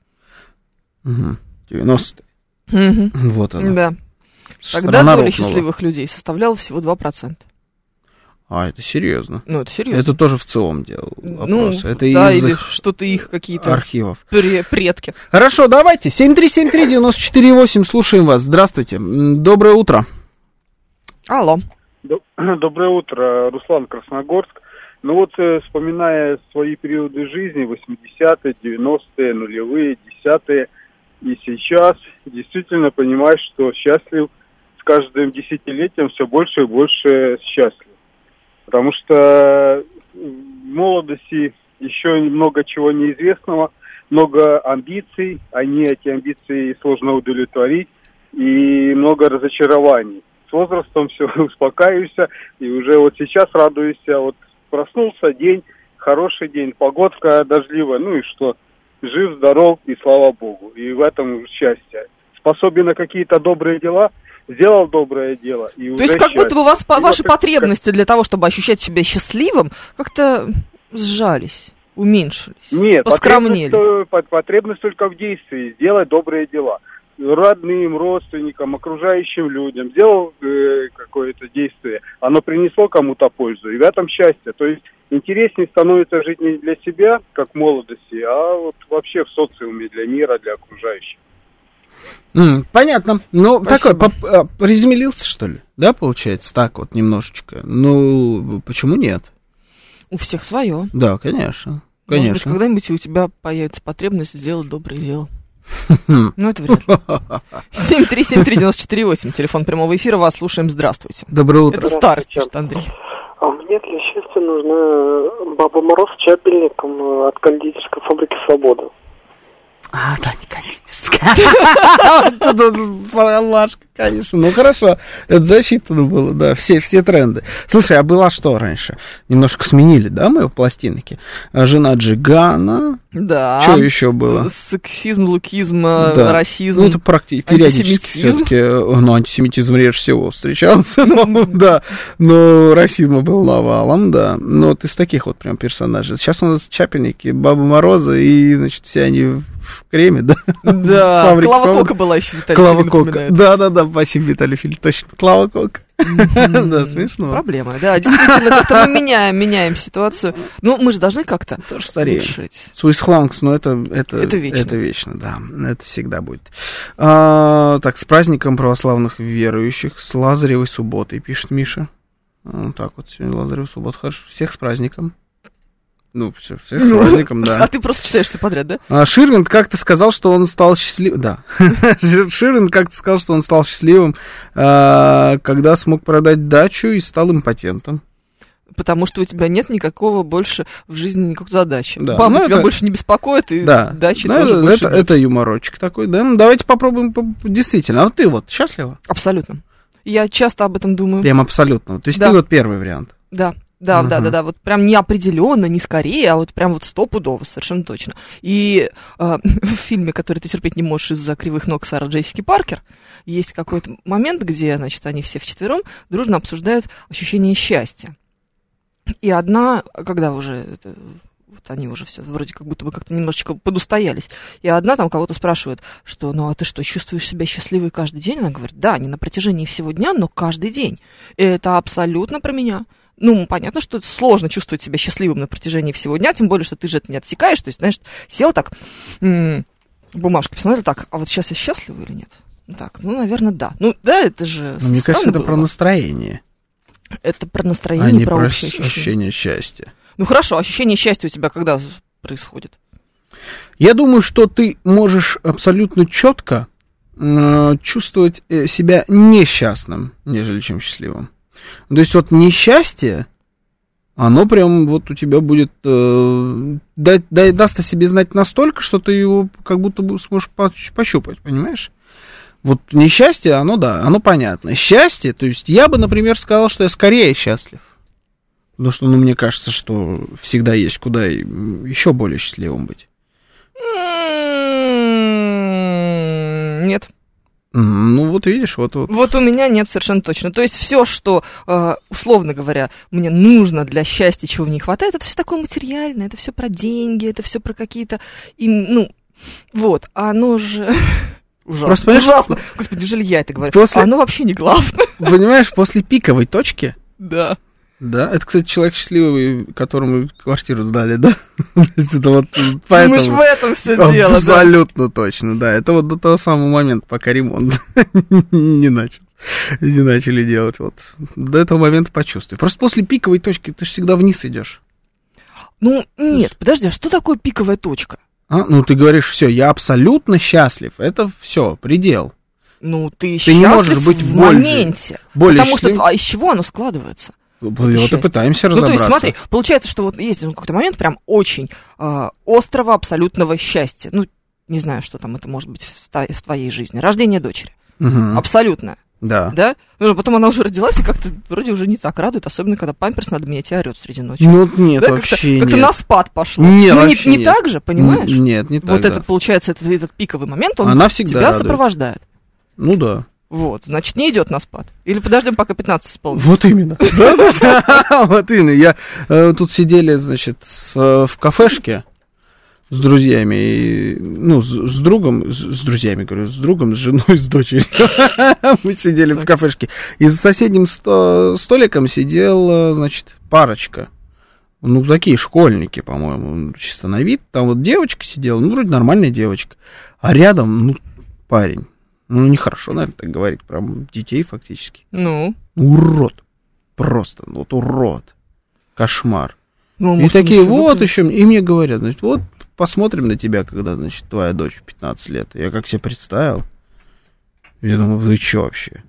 Угу. 90-е. Угу. Вот оно. Да. Тогда доля счастливых людей составляла всего 2%. Это серьезно. Это серьезно. Это тоже в ЦИОМ делал вопрос. Это или что-то их какие-то архивов. Предки. Хорошо, давайте. 7373948, слушаем вас. Здравствуйте. Доброе утро. Алло. Доброе утро, Руслан, Красногорск. Вспоминая свои периоды жизни, 80-е, 90-е, нулевые, 10-е, и сейчас действительно понимаешь, что счастлив с каждым десятилетием все больше и больше счастлив. Потому что в молодости еще много чего неизвестного, много амбиций, эти амбиции сложно удовлетворить, и много разочарований. С возрастом все успокаиваешься, и уже сейчас радуешься. Проснулся день, хороший день, погодка дождливая, и что? Жив, здоров, и слава Богу. И в этом счастье. Способен на какие-то добрые дела, сделал доброе дело. И то есть как будто бы у вас ваши потребности для того, чтобы ощущать себя счастливым, как-то сжались, уменьшились, Нет, поскромнели. Потребность только в действии, сделать добрые дела. Родным, родственникам, окружающим людям. Сделал какое-то действие, оно принесло кому-то пользу, и в этом счастье. То есть интереснее становится жить не для себя, как в молодости, а вообще в социуме, для мира, для окружающих. Понятно. Такой, приземлился, что ли? Да, получается, так вот немножечко. Почему нет? У всех свое. Да, конечно. Может быть, когда-нибудь у тебя появится потребность сделать доброе дело. Это вряд ли. 7373948, телефон прямого эфира, вас слушаем, здравствуйте. Доброе утро. Это старость, пишет Андрей. Мне для счастья нужна Баба Мороз с чапельником от кондитерской фабрики «Свобода». Да, не кондитерская. Фалашка, конечно. Ну, хорошо. Это засчитано было, да. Все тренды. Слушай, а была что раньше? Немножко сменили, да, мы в пластинке? Жена Джигана. Да. Что еще было? Сексизм, лукизм, расизм. Ну, это периодически все-таки. Ну, антисемитизм реже всего встречался. Да. Но расизм был навалом, да. Но вот из таких вот прям персонажей. Сейчас у нас Чапельники, Баба Мороза, и, значит, все они в креме, да? Да, Клава Кока была еще, Виталий Филин напоминает. Да, спасибо, Виталий Филин, точно. Клава Кока. Да, смешно. Проблема, да, действительно, как-то мы меняем ситуацию. Ну, мы же должны как-то улучшить. Суисхлангс, но это вечно, да, это всегда будет. Так, с праздником православных верующих, с Лазаревой субботой, пишет Миша. Так вот, сегодня Лазаревая суббота, хорошо, всех с праздником. Ну, всех с праздником, да. А ты просто читаешь все подряд, да? Ширвинд как-то сказал, что он стал счастливым. Да. Ширвинд как-то сказал, что он стал счастливым, когда смог продать дачу и стал импотентом. Потому что у тебя нет никакого больше в жизни никакой задачи. Да. Баба тебя больше не беспокоит, и дачи тоже больше нет. Это юморочек такой, да? Ну, давайте попробуем действительно. А вот ты вот счастлива? Абсолютно. Я часто об этом думаю. Прям абсолютно. То есть ты вот первый вариант. Да. Да, вот прям не определенно, не скорее, а вот прям вот стопудово, совершенно точно. И в фильме, который ты терпеть не можешь из-за кривых ног Сары Джессики Паркер, есть какой-то момент, где, значит, они все вчетвером дружно обсуждают ощущение счастья. И одна, когда уже вот они уже все вроде как будто бы как-то немножечко подустоялись, и одна там кого-то спрашивает, что, ну а ты что, чувствуешь себя счастливой каждый день? Она говорит, да, не на протяжении всего дня, но каждый день. И это абсолютно про меня. Ну, понятно, что сложно чувствовать себя счастливым на протяжении всего дня, тем более, что ты же это не отсекаешь. То есть, знаешь, сел так, бумажкой посмотрел, так, а вот сейчас я счастлива или нет? Так, ну, наверное, да. Ну, да, это же мне кажется, это про настроение. Это про настроение, про ощущение счастья. Ну, хорошо, ощущение счастья у тебя когда происходит? Я думаю, что ты можешь абсолютно четко чувствовать себя несчастным, нежели чем счастливым. То есть вот несчастье, оно прям вот у тебя будет даст о себе знать настолько, что ты его как будто бы сможешь пощупать, понимаешь? Вот несчастье, оно понятно. Счастье, то есть я бы, например, сказал, что я скорее счастлив. Потому что, мне кажется, что всегда есть куда еще более счастливым быть. Нет. Ну, вот видишь, вот. Вот у меня нет, совершенно точно. То есть все, что, условно говоря, мне нужно для счастья, чего мне не хватает, это все такое материальное, это все про деньги, это все про какие-то, вот, а оно же... Ужасно. Господи, неужели я это говорю? Оно вообще не главное. Понимаешь, после пиковой точки... Да. Да, это, кстати, человек счастливый, которому квартиру сдали, да? Это вот поэтому... Думаешь, в этом все дело, абсолютно точно, да. Это вот до того самого момента, пока ремонт не начали делать. Вот. До этого момента почувствуй. Просто после пиковой точки ты же всегда вниз идешь. Ну, нет, подожди, а что такое пиковая точка? Ну, ты говоришь, все, я абсолютно счастлив. Это все, предел. Ну, ты счастлив не можешь быть в моменте. Потому что, из чего оно складывается? Вот и пытаемся разобраться. Ну, то есть, смотри, получается, что вот есть какой-то момент прям очень острого, абсолютного счастья. Ну, не знаю, что там это может быть в твоей жизни. Рождение дочери. Угу. Абсолютно. Да. Да? Ну, потом она уже родилась и как-то вроде уже не так радует, особенно когда памперс надо менять и орёт среди ночи. Ну, нет, да? вообще как-то на спад пошло. Нет, ну, вообще не так же, понимаешь? Нет, не так, вот да. это, получается, этот пиковый момент, он она всегда тебя радует. Сопровождает. Ну, да. Вот, значит, не идет на спад. Или подождем, пока 15 исполнится. Вот именно. Вот именно. Тут сидели, значит, в кафешке с друзьями, с другом, с друзьями, говорю, с другом, с женой, с дочерью. Мы сидели в кафешке. И за соседним столиком сидела, значит, парочка. Ну, такие школьники, по-моему, чисто на вид. Там вот девочка сидела, вроде нормальная девочка. А рядом, парень. Ну, нехорошо, наверное, так говорить, прям детей фактически. Ну? Урод. Просто, вот урод. Кошмар. Ну, и такие, вот еще, и мне говорят, значит, вот посмотрим на тебя, когда, значит, твоя дочь в 15 лет. Я как себе представил. Я думаю, вы что вообще?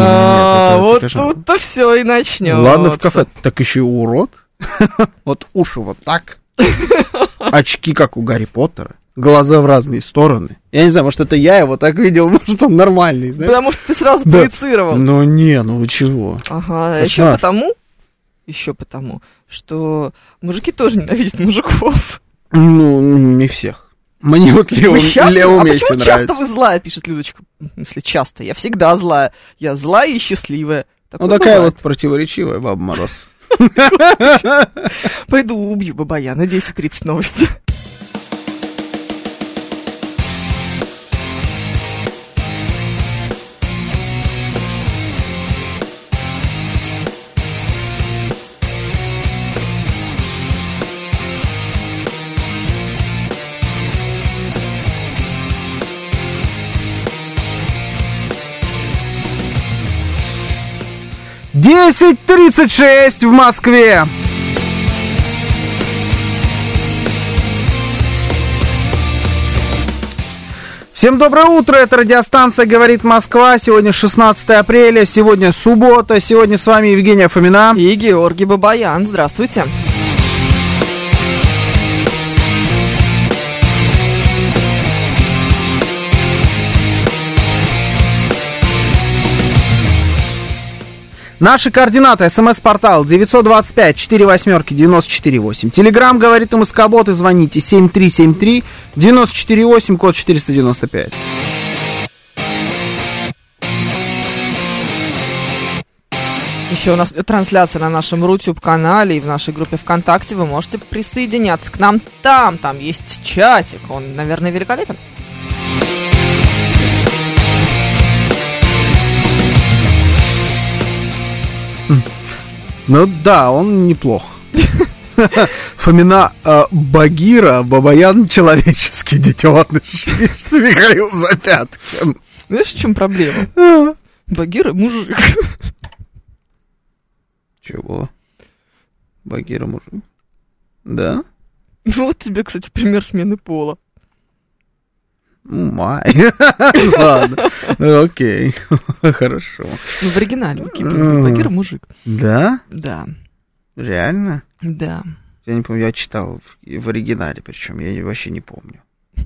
Вот тут-то все и начнем. Ладно, в кафе, так еще и урод. Вот уши вот так. Очки, как у Гарри Поттера. глаза в разные стороны. Я не знаю, может, это я его так видел, может, он нормальный, знаешь? Потому что ты сразу проецировал. Ну, ну вы чего? Ага, еще потому, что мужики тоже ненавидят мужиков. Ну, не всех. Мне вот Лео Месси нравится. Почему часто вы злая, пишет Людочка? Если часто, я всегда злая. Я злая и счастливая. Ну, такая вот противоречивая Баба Мороз. Пойду убью Бабаяна. 10:30 новости. «10:36 в Москве». Всем доброе утро, это радиостанция «Говорит Москва». Сегодня 16 апреля, сегодня суббота, сегодня с вами Евгения Фомина и Георгий Бабаян. Здравствуйте. Наши координаты. СМС-портал 925-48-94-8. Телеграм «Говорит МСК-бот» и звоните 7373-94-8, код 495. Еще у нас трансляция на нашем Рутюб-канале и в нашей группе ВКонтакте. Вы можете присоединяться к нам там. Там есть чатик. Он, наверное, великолепен. Ну да, он неплох. Фомина Багира, Бабаян человеческий детеныш. Михаил Запяткин. Знаешь, в чем проблема? Багира мужик. Чего? Багира мужик? Да? Вот тебе, кстати, пример смены пола. Ладно, окей, хорошо. Ну, в оригинале Багира мужик. Да? Да. Реально? Да. Я не помню, я читал в оригинале, причем я вообще не помню.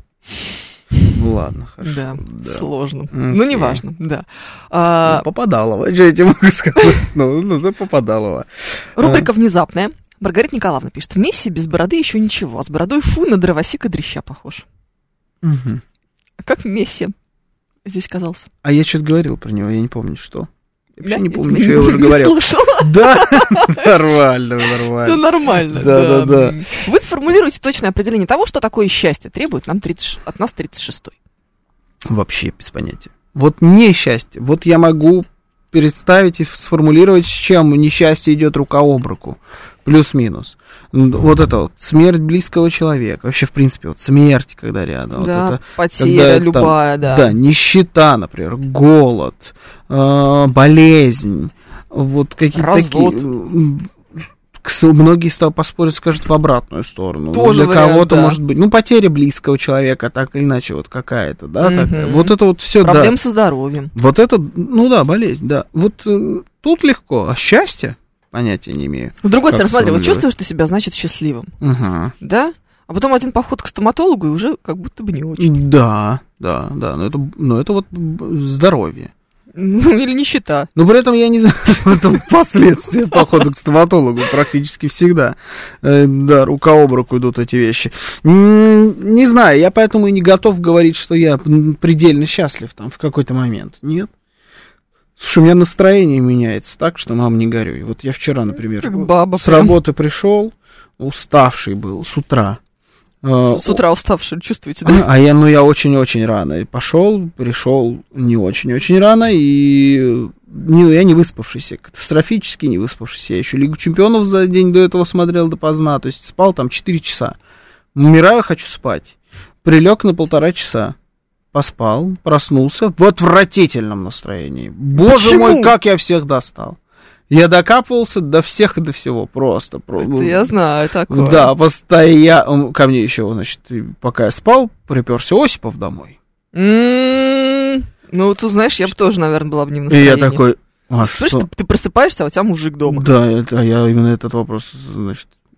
Ладно, хорошо. Да, сложно. Ну, неважно, да. Попадалова, что я тебе могу сказать? Ну, Попадалова. Рубрика «Внезапная». Маргарита Николаевна пишет: Месси без бороды еще ничего, а с бородой на дровосека дрища похож. Угу. Как Месси здесь казался? А я что-то говорил про него, я не помню, что. Я вообще да? не помню, что я уже говорил. Да, нормально. Все нормально. Да. Вы сформулируете точное определение того, что такое счастье требует от нас 36-й. Вообще без понятия. Вот несчастье. Вот я могу представить и сформулировать, с чем несчастье идет рука об руку. Плюс-минус. Вот это вот, смерть близкого человека. Вообще, в принципе, вот смерть, когда рядом. Да, вот это, потеря любая, да. Да, нищета, например, голод, болезнь, вот какие-то развод. такие... Многие с тобой поспорят, скажут в обратную сторону. Тоже для кого-то может быть, потеря близкого человека, так или иначе, вот какая-то, да, такая. Вот это вот все, да. Проблем со здоровьем. Вот это, болезнь, да. Вот тут легко, а счастье? Понятия не имею. С другой стороны, смотри, вот чувствуешь ты себя, значит, счастливым. Угу. Да? А потом один поход к стоматологу, и уже как будто бы не очень. Да. Но это вот здоровье. Или нищета. Но при этом я не знаю, это последствия похода к стоматологу практически всегда. Да, рука об руку идут эти вещи. Не знаю, я поэтому и не готов говорить, что я предельно счастлив там в какой-то момент. Нет. Слушай, у меня настроение меняется так, что, мам, не горюй. Вот я вчера, например, с работы пришел, уставший был с утра. С утра уставший, чувствуете, да? А я очень-очень рано пришел не очень-очень рано, и я не выспавшийся, катастрофически не выспавшийся. Я еще Лигу Чемпионов за день до этого смотрел допоздна, то есть спал там 4 часа. Умираю, хочу спать. Прилег на 1,5 часа. Поспал, проснулся в отвратительном настроении. Боже мой, как я всех достал. Я докапывался до всех и до всего, просто. Это я знаю такое. Да, постоянно. Ко мне еще, значит, пока я спал, приперся Осипов домой. Ну, ты знаешь, я бы тоже, наверное, была бы не в настроении. И я такой... Слышишь, ты просыпаешься, а у тебя мужик дома. Да, я именно этот вопрос, значит,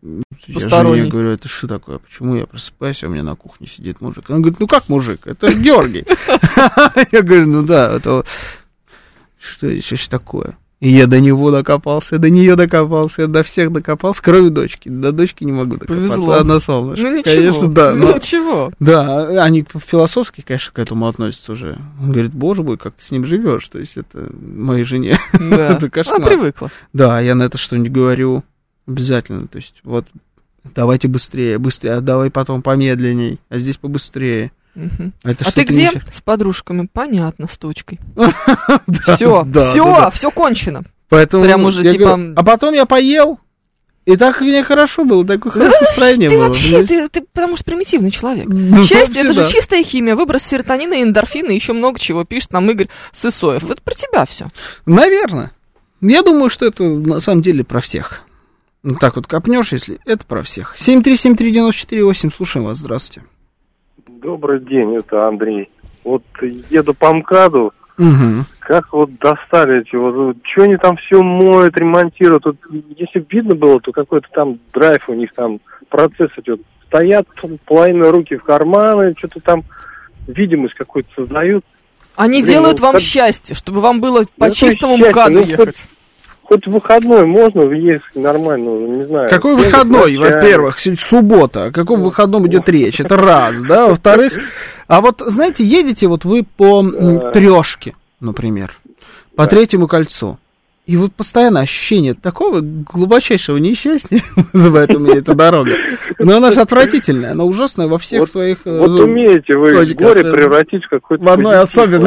Я жене говорю, это что такое? Почему я просыпаюсь, а у меня на кухне сидит мужик? Он говорит, ну как мужик? Это Георгий. Я говорю, ну да, это... Что еще такое? И я до него докопался, до нее докопался, я до всех докопался, кроме дочки. До дочки не могу докопаться. Повезло. Одна солнышко. Ну ничего, конечно, да, но... ничего. Да, они философски, конечно, к этому относятся уже. Он говорит, боже мой, как ты с ним живешь? То есть это моей жене. Да, это кошмар. она привыкла. Да, я на это что-нибудь говорю обязательно. То есть вот давайте быстрее, быстрее, а давай потом помедленней, а здесь побыстрее. Угу. А ты где? С подружками. Понятно, с точкой. Все, все кончено. Поэтому прям уже типа... А потом я поел, и так мне хорошо было, такое хорошее настроение было. Вообще, ты потому что примитивный человек. Счастье, это же чистая химия, выброс серотонина, эндорфина и еще много чего, пишет нам Игорь Сысоев. Это про тебя все. Наверное. Я думаю, что это на самом деле про всех. Вот так вот копнешь, если это про всех. 7373948, слушаем вас, здравствуйте. Добрый день, это Андрей. Вот еду по МКАДу, как вот достали эти вот, что они там все моют, ремонтируют. Тут, если бы видно было, то какой-то там драйв у них там, процесс идет. Стоят, половина руки в карманы, что-то там видимость какую-то создают. Они делают вам счастье, чтобы вам было по чистому МКАДу ехать. Хоть выходной можно въехать нормально, не знаю. Какой выходной, во-первых, суббота, о каком выходном идет речь, это раз, да, во-вторых, а вот, знаете, едете вот вы по Трешке, например, по Третьему кольцу, и вот постоянно ощущение такого глубочайшего несчастья вызывает у меня эта дорога, но она же отвратительная, она ужасная во всех своих... Вот умеете вы горе превратить в какой-то... В одной особенно.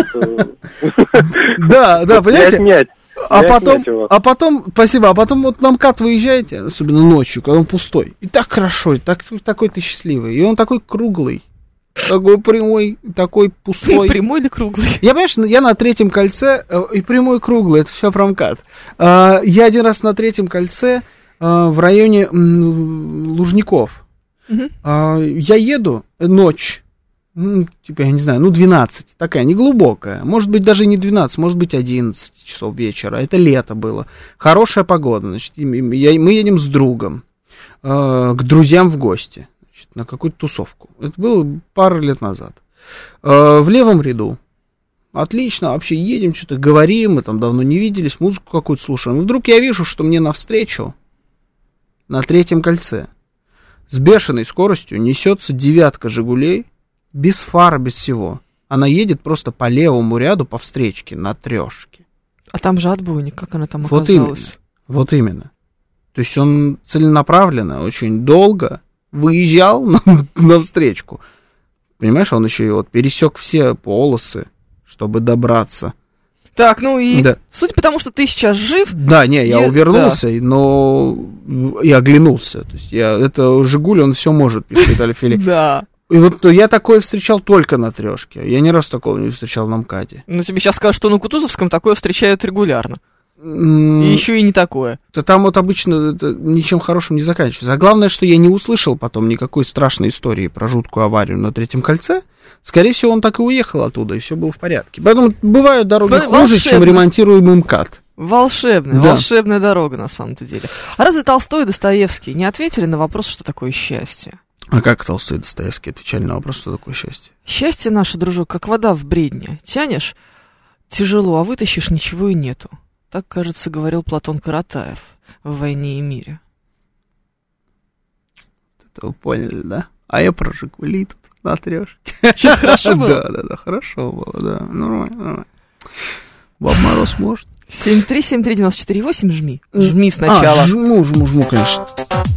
Да, понимаете? А потом, спасибо, а потом вот на МКАД выезжаете, особенно ночью, когда он пустой, и так хорошо, такой ты счастливый, и он такой круглый, такой прямой, такой пустой. Прямой или круглый? Я, понимаешь, я на Третьем кольце, и прямой, и круглый, это все про МКАД. Я один раз на Третьем кольце в районе Лужников. Я еду, ночь. Типа, я не знаю, 12, такая неглубокая, может быть, даже не 12, может быть, 11 часов вечера, это лето было, хорошая погода, значит, мы едем с другом к друзьям в гости, значит, на какую-то тусовку, это было пару лет назад, в левом ряду, отлично, вообще едем, что-то говорим, мы там давно не виделись, музыку какую-то слушаем, и вдруг я вижу, что мне навстречу на Третьем кольце с бешеной скоростью несется 9-ка «Жигулей», без фара, без всего. Она едет просто по левому ряду по встречке на Трешке. А там же отбойник, как она там оказалась? Вот именно. То есть он целенаправленно, очень долго выезжал на встречку. Понимаешь, он еще и вот пересек все полосы, чтобы добраться. Так, ну и судя по тому, что ты сейчас жив... Да, не, я увернулся, но и оглянулся. То есть это «Жигуль», он все может, пишет Виталий Фили. Да. И вот я такое встречал только на Трешке. Я ни разу такого не встречал на МКАДе. Ну, тебе сейчас скажут, что на Кутузовском такое встречают регулярно. И еще и не такое. Там вот обычно это ничем хорошим не заканчивается. А главное, что я не услышал потом никакой страшной истории про жуткую аварию на Третьем кольце. Скорее всего, он так и уехал оттуда, и все было в порядке. Поэтому бывают дороги хуже, чем ремонтируемый МКАД. Волшебная дорога, на самом-то деле. А разве Толстой и Достоевский не ответили на вопрос, что такое счастье? А как Толстой и Достоевский отвечали на вопрос, что такое счастье? Счастье наше, дружок, как вода в бредне. Тянешь тяжело, а вытащишь ничего и нету. Так, кажется, говорил Платон Каратаев в «Войне и мире». Это вы поняли, да? А я про «Жигули» тут на Трешке. Сейчас хорошо было? Да, хорошо было, да. Нормально. Баб Мороз может. 7373948, жми. Жми сначала. Жму, конечно.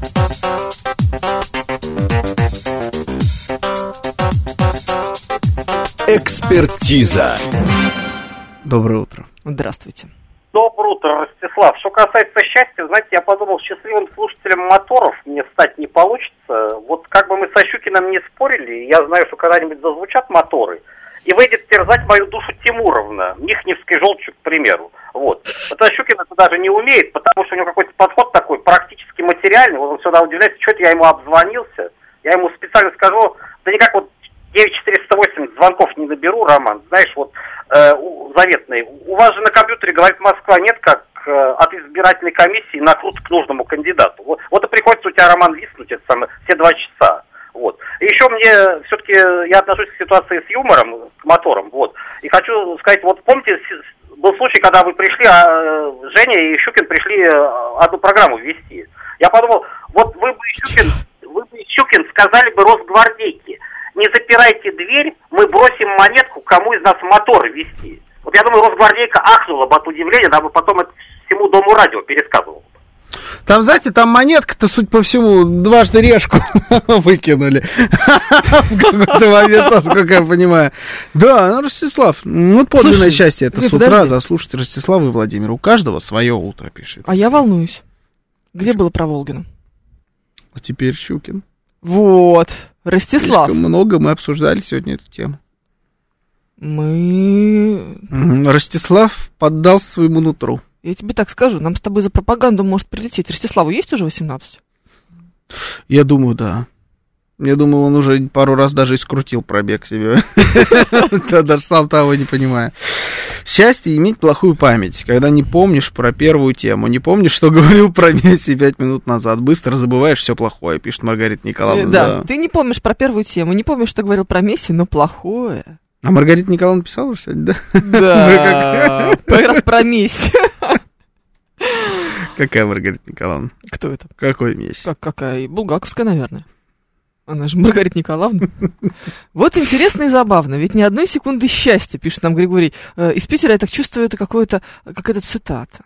Экспертиза. Доброе утро. Здравствуйте. Доброе утро, Ростислав. Что касается счастья, знаете, я подумал, счастливым слушателем моторов мне стать не получится. Вот как бы мы со Щукиным не спорили, я знаю, что когда-нибудь зазвучат моторы, и выйдет терзать мою душу Тимуровна, Михневский желчек, к примеру. Вот. Это Щукин это даже не умеет, потому что у него какой-то подход такой практически материальный. Вот он сюда удивляется, что-то я ему обзвонился, я ему специально скажу, да никак вот 9408 звонков не наберу, Роман. Знаешь, вот заветный. У вас же на компьютере говорит Москва, нет, как от избирательной комиссии накрут к нужному кандидату. Вот и приходится у тебя, Роман, виснуть это самое, все 2 часа. Вот. И еще мне, все-таки, я отношусь к ситуации с юмором, к моторам, вот. И хочу сказать, вот помните, был случай, когда вы пришли, Женя и Щукин пришли одну программу вести. Я подумал, вот вы бы, Щукин, сказали бы Росгвардейке, не запирайте дверь, мы бросим монетку, кому из нас мотор вести. Вот я думаю, Росгвардейка ахнула бы от удивления, она бы потом это всему Дому радио пересказывала. Там, знаете, там монетка-то, судя по всему, дважды решку выкинули. В какой-то момент, насколько я понимаю. Да, ну, Ростислав, ну, подлинное счастье, это с утра заслушать Ростислава и Владимира. У каждого свое утро, пишет. А я волнуюсь. Где было про Волгина? А теперь Щукин. Вот, Ростислав. Слишком много мы обсуждали сегодня эту тему. Ростислав поддался своему нутру. Я тебе так скажу, нам с тобой за пропаганду может прилететь. Ростиславу есть уже 18? Я думаю, да. Я думаю, он уже пару раз даже и скрутил пробег себе. Даже сам того не понимая. Счастье иметь плохую память, когда не помнишь про первую тему, не помнишь, что говорил про Месси 5 минут назад, быстро забываешь все плохое, пишет Маргарита Николаевна. Да, ты не помнишь про первую тему, не помнишь, что говорил про Месси, но плохое. А Маргарита Николаевна писала уже сегодня, да? Да, как раз про Месси. Какая Маргарита Николаевна? Кто это? Какой Месси? Какая? Булгаковская, наверное. Она же Маргарита Николаевна. Вот интересно и забавно, ведь ни одной секунды счастья, пишет нам Григорий. Из Питера я так чувствую, это какая-то цитата.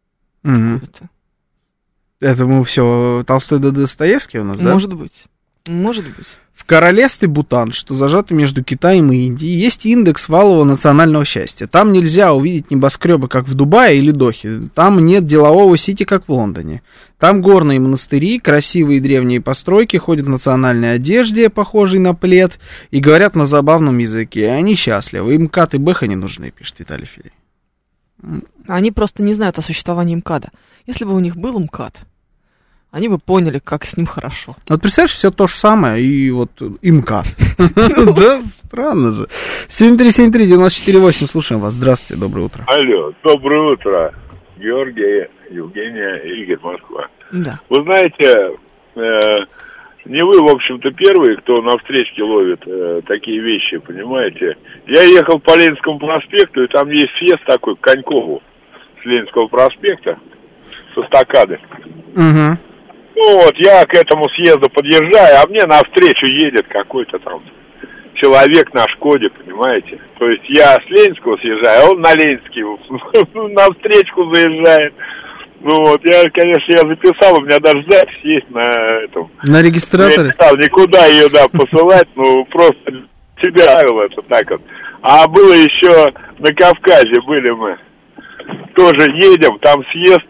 Это мы все Толстой да Достоевский у нас, да? Может быть. Может быть. В королевстве Бутан, что зажато между Китаем и Индией, есть индекс валового национального счастья. Там нельзя увидеть небоскребы, как в Дубае или Дохе. Там нет делового сити, как в Лондоне. Там горные монастыри, красивые древние постройки, ходят в национальной одежде, похожей на плед, и говорят на забавном языке. Они счастливы. Им МКАД и Бэха не нужны, пишет Виталий Филей. Они просто не знают о существовании МКАДа. Если бы у них был МКАД, они бы поняли, как с ним хорошо. Вот представляешь, все то же самое, и вот МКАД. Да, странно же. 7373948, слушаем вас. Здравствуйте, доброе утро. Алло, доброе утро. Георгий, Евгения, Игорь, Москва. Да. Вы знаете, не вы, в общем-то, первые, кто на встречке ловит такие вещи, понимаете? Я ехал по Ленинскому проспекту, и там есть съезд такой, к Конькову, с Ленинского проспекта, со эстакады. Угу. Ну вот, я к этому съезду подъезжаю, а мне навстречу едет какой-то там человек на Шкоде, понимаете? То есть я с Ленинского съезжаю, а он на Ленинский на встречку заезжает. Ну вот, конечно, записал, у меня даже запись есть на этом. На регистраторе? Я не стал никуда ее, посылать, просто тебя это так вот. А было еще на Кавказе, были мы, тоже едем, там съезд,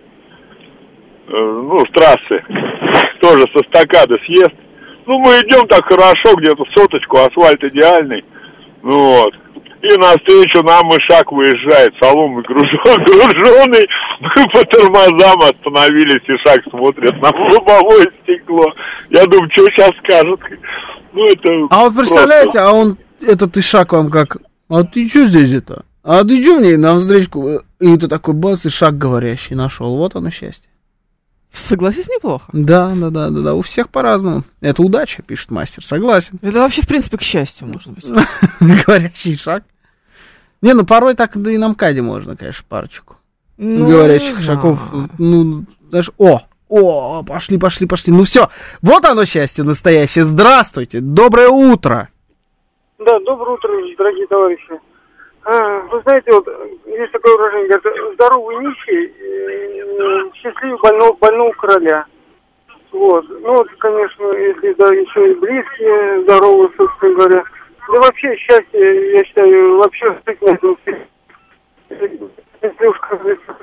с трассы, тоже со эстакады съезд. Мы идем так хорошо, где-то соточку, асфальт идеальный, И навстречу нам Ишак выезжает, соломой груженый, мы по тормозам остановились, Ишак смотрит на лобовое стекло. Я думаю, что сейчас скажут. А вот представляете, а он, этот Ишак вам как, а ты что здесь это? А ты что мне на встречку? И это такой бац, Ишак говорящий нашел, вот оно счастье. Согласись, неплохо. Да, у всех по-разному. Это удача, пишет мастер, согласен. Это вообще, в принципе, к счастью, может быть. Говорящий шаг. Не, порой так да и на МКАДе можно, конечно, парочку. Говорящих шагов. Даже, пошли. Ну все, вот оно счастье настоящее. Здравствуйте, доброе утро. Да, доброе утро, дорогие товарищи. Вы знаете, вот есть такое выражение, говорят, здоровый нищий, счастливый больного короля. Вот. Конечно, если еще и близкие здоровые, собственно говоря. Да вообще счастье, я считаю, вообще если уж как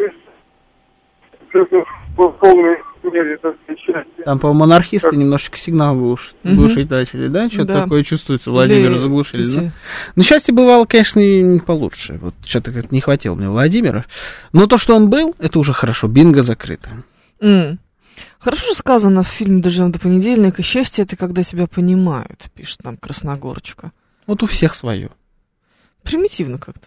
в полной мере, это счастье. Там, по-моему, монархисты немножечко сигнал глушители, да? Что-то такое чувствуется, Владимира заглушили, да? Но счастье бывало, конечно, и не получше. Вот что-то как-то не хватило мне Владимира. Но то, что он был, это уже хорошо. Бинго закрыто. Хорошо сказано в фильме «Доживем до понедельника». Счастье — это когда тебя понимают, пишет нам Красногорочка. Вот у всех свое. Примитивно как-то, да?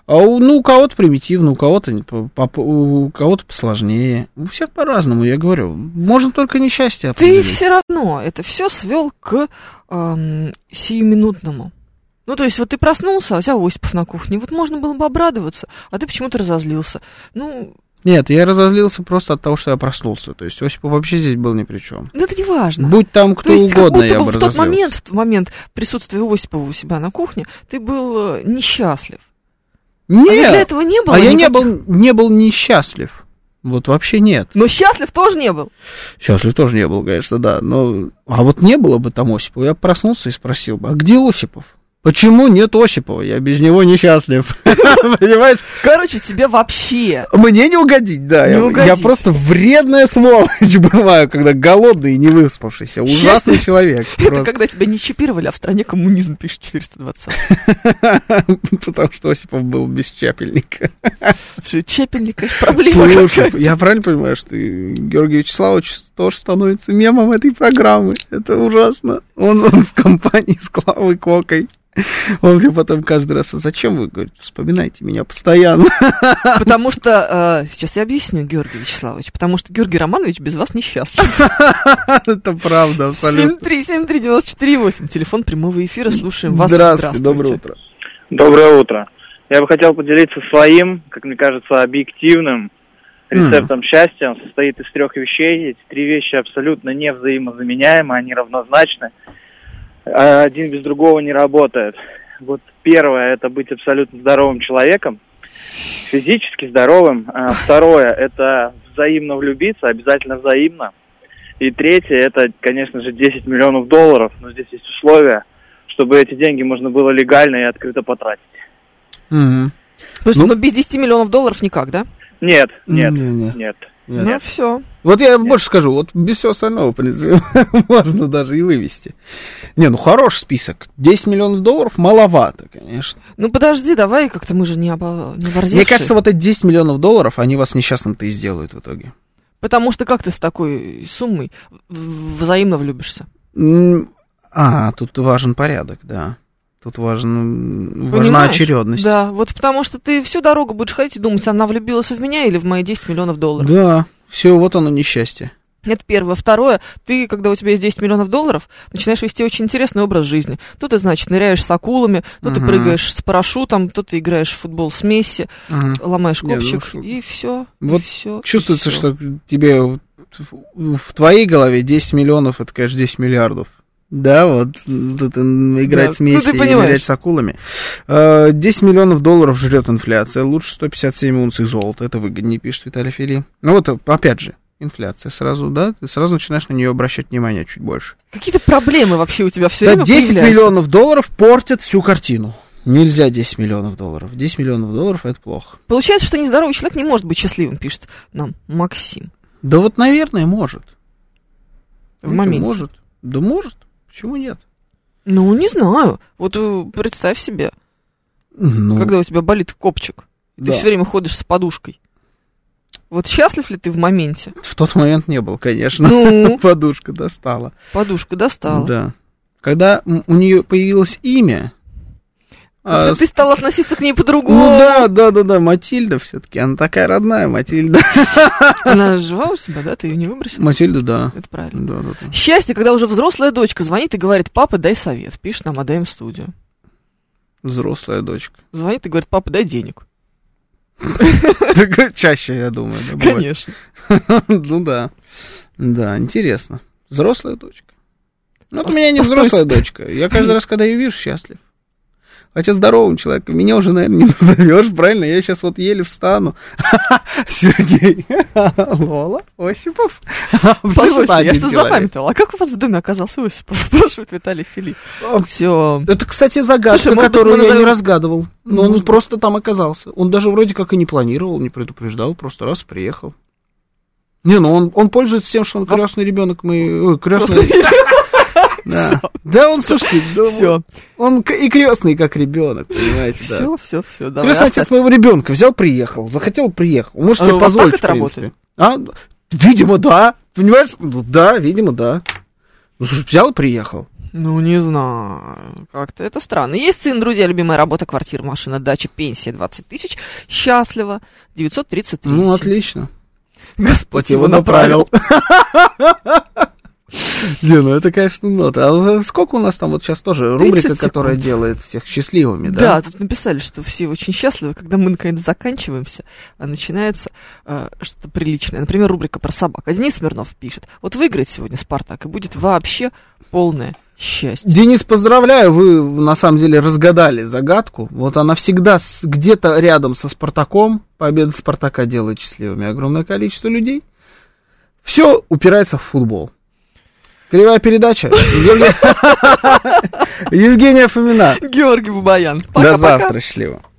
А у кого-то примитивно, у кого-то посложнее. У всех по-разному, я говорю. Можно только несчастье определить. Ты все равно это все свел к сиюминутному. Ну, то есть, вот ты проснулся, а у тебя Осипов на кухне. Вот можно было бы обрадоваться, а ты почему-то разозлился. Ну... Нет, я разозлился просто от того, что я проснулся. То есть Осипов вообще здесь был ни при чем. Да это не важно. Будь там кто угодно, я бы разозлился. В тот момент присутствия Осипова у себя на кухне ты был несчастлив. Нет, а для этого не было я не был несчастлив. Вот вообще нет. Но счастлив тоже не был. Счастлив тоже не был, конечно, да. Но... А вот не было бы там Осипова, я проснулся и спросил бы, а где Осипов? Почему нет Осипова? Я без него несчастлив. Понимаешь? Короче, тебе вообще... Мне не угодить, да. Я просто вредная сволочь бываю, когда голодный и не выспавшийся. Ужасный человек. Это когда тебя не чипировали, а в стране коммунизм, пишет 420. Потому что Осипов был без чапельника. Чапельник, конечно, проблема. Слушай, я правильно понимаю, что Георгий Вячеславович тоже становится мемом этой программы? Это ужасно. Он в компании с Клавой Кокой. Он мне потом каждый раз, а зачем вы, говорит, вспоминайте меня постоянно? Потому что, сейчас я объясню, Георгий Вячеславович, потому что Георгий Романович без вас несчастлив. Это правда, абсолютно. 7373948, телефон прямого эфира, слушаем вас. Здравствуйте, доброе утро. Доброе утро. Я бы хотел поделиться своим, как мне кажется, объективным рецептом счастья. Он состоит из 3 вещей. Эти 3 вещи абсолютно не взаимозаменяемы, они равнозначны. Один без другого не работает. Вот первое – это быть абсолютно здоровым человеком, физически здоровым. Второе – это взаимно влюбиться, обязательно взаимно. И третье – это, конечно же, 10 миллионов долларов. Но здесь есть условия, чтобы эти деньги можно было легально и открыто потратить. Слушай, но без 10 миллионов долларов никак, да? Нет. Ну, все. Вот я больше скажу, вот без всего остального, в принципе, можно даже и вывести. Не, ну хороший список. 10 миллионов долларов маловато, конечно. Ну подожди, давай как-то мы же не оборзевшие. Мне кажется, вот эти 10 миллионов долларов, они вас несчастным-то и сделают в итоге. Потому что как ты с такой суммой взаимно влюбишься? Тут важен порядок, да. Тут важна очередность. Да, вот потому что ты всю дорогу будешь ходить и думать, она влюбилась в меня или в мои 10 миллионов долларов. Да, все, вот оно несчастье. Это первое. Второе, ты, когда у тебя есть 10 миллионов долларов, начинаешь вести очень интересный образ жизни. То ты, значит, ныряешь с акулами, то ты прыгаешь с парашютом, то ты играешь в футбол с Месси, ломаешь копчик, и все. Вот чувствуется, что тебе в твоей голове 10 миллионов, это, конечно, 10 миллиардов. Да, вот тут играть с Месси и нырять с акулами. 10 миллионов долларов жрет инфляция. Лучше 157 унций золота. Это выгоднее, пишет Виталий Фили. Ну вот, опять же, инфляция сразу, да? Ты сразу начинаешь на нее обращать внимание чуть больше. Какие-то проблемы вообще у тебя все время 10 появляются. миллионов долларов портят всю картину. Нельзя 10 миллионов долларов. 10 миллионов долларов — это плохо. Получается, что нездоровый человек не может быть счастливым, пишет нам Максим. Да вот, наверное, может. В моменте. Может. Да может. Почему нет? Ну, не знаю. Вот представь себе, когда у тебя болит копчик, и ты все время ходишь с подушкой. Вот счастлив ли ты в моменте? В тот момент не был, конечно. Подушка достала. Подушка достала. Да. Когда у нее появилось имя... Как-то ты стал относиться к ней по-другому. Ну да, Матильда все-таки. Она такая родная, Матильда. Она жива у себя, да? Ты ее не выбросил? Матильда, да. Это правильно. Да. Счастье, когда уже взрослая дочка звонит и говорит: папа, дай совет. Пишет нам АДМ студию. Взрослая дочка. Звонит и говорит: папа, дай денег. Чаще, я думаю. Конечно. Ну да. Да, интересно. Взрослая дочка. Ну, у меня не взрослая дочка. Я каждый раз, когда ее вижу, счастлив. Хотя здоровым человеком меня уже, наверное, не назовешь, правильно? Я сейчас вот еле встану. Сергей. Лола Осипов. Позвольте, я что запамятовала. А как у вас в доме оказался Осипов? Спрашивает Виталий Филипп. Все. Это, кстати, загадка, которую я не разгадывал. Но он просто там оказался. Он даже вроде как и не планировал, не предупреждал, просто раз приехал. Не, ну он пользуется тем, что он крестный ребенок. Крестный... Да, он, слушайте, он и крестный, как ребенок, понимаете, да. Все, давай. Крестный отец моего ребенка взял, приехал, захотел, приехал. Может себе позволить, в принципе. Видимо, да. Понимаешь? Да, видимо, да. Ну, слушай, взял и приехал. Ну, не знаю, как-то это странно. Есть сын, друзья, любимая работа, квартира, машина, дача, пенсия, 20 тысяч, счастливо, 933. Ну, отлично. Господь его направил. Не, ну это, конечно, нота. А сколько у нас там вот сейчас тоже рубрика, которая делает всех счастливыми, да? Да, тут написали, что все очень счастливы, когда мы наконец заканчиваемся, а начинается что-то приличное. Например, рубрика про собак. А Денис Смирнов пишет: вот выиграет сегодня «Спартак», и будет вообще полное счастье. Денис, поздравляю, вы на самом деле разгадали загадку. Вот она всегда где-то рядом со «Спартаком». Победа «Спартака» делает счастливыми огромное количество людей. Все упирается в футбол. Кривая передача. Евгения Фомина. Георгий Бабаян. До завтра. Счастливо.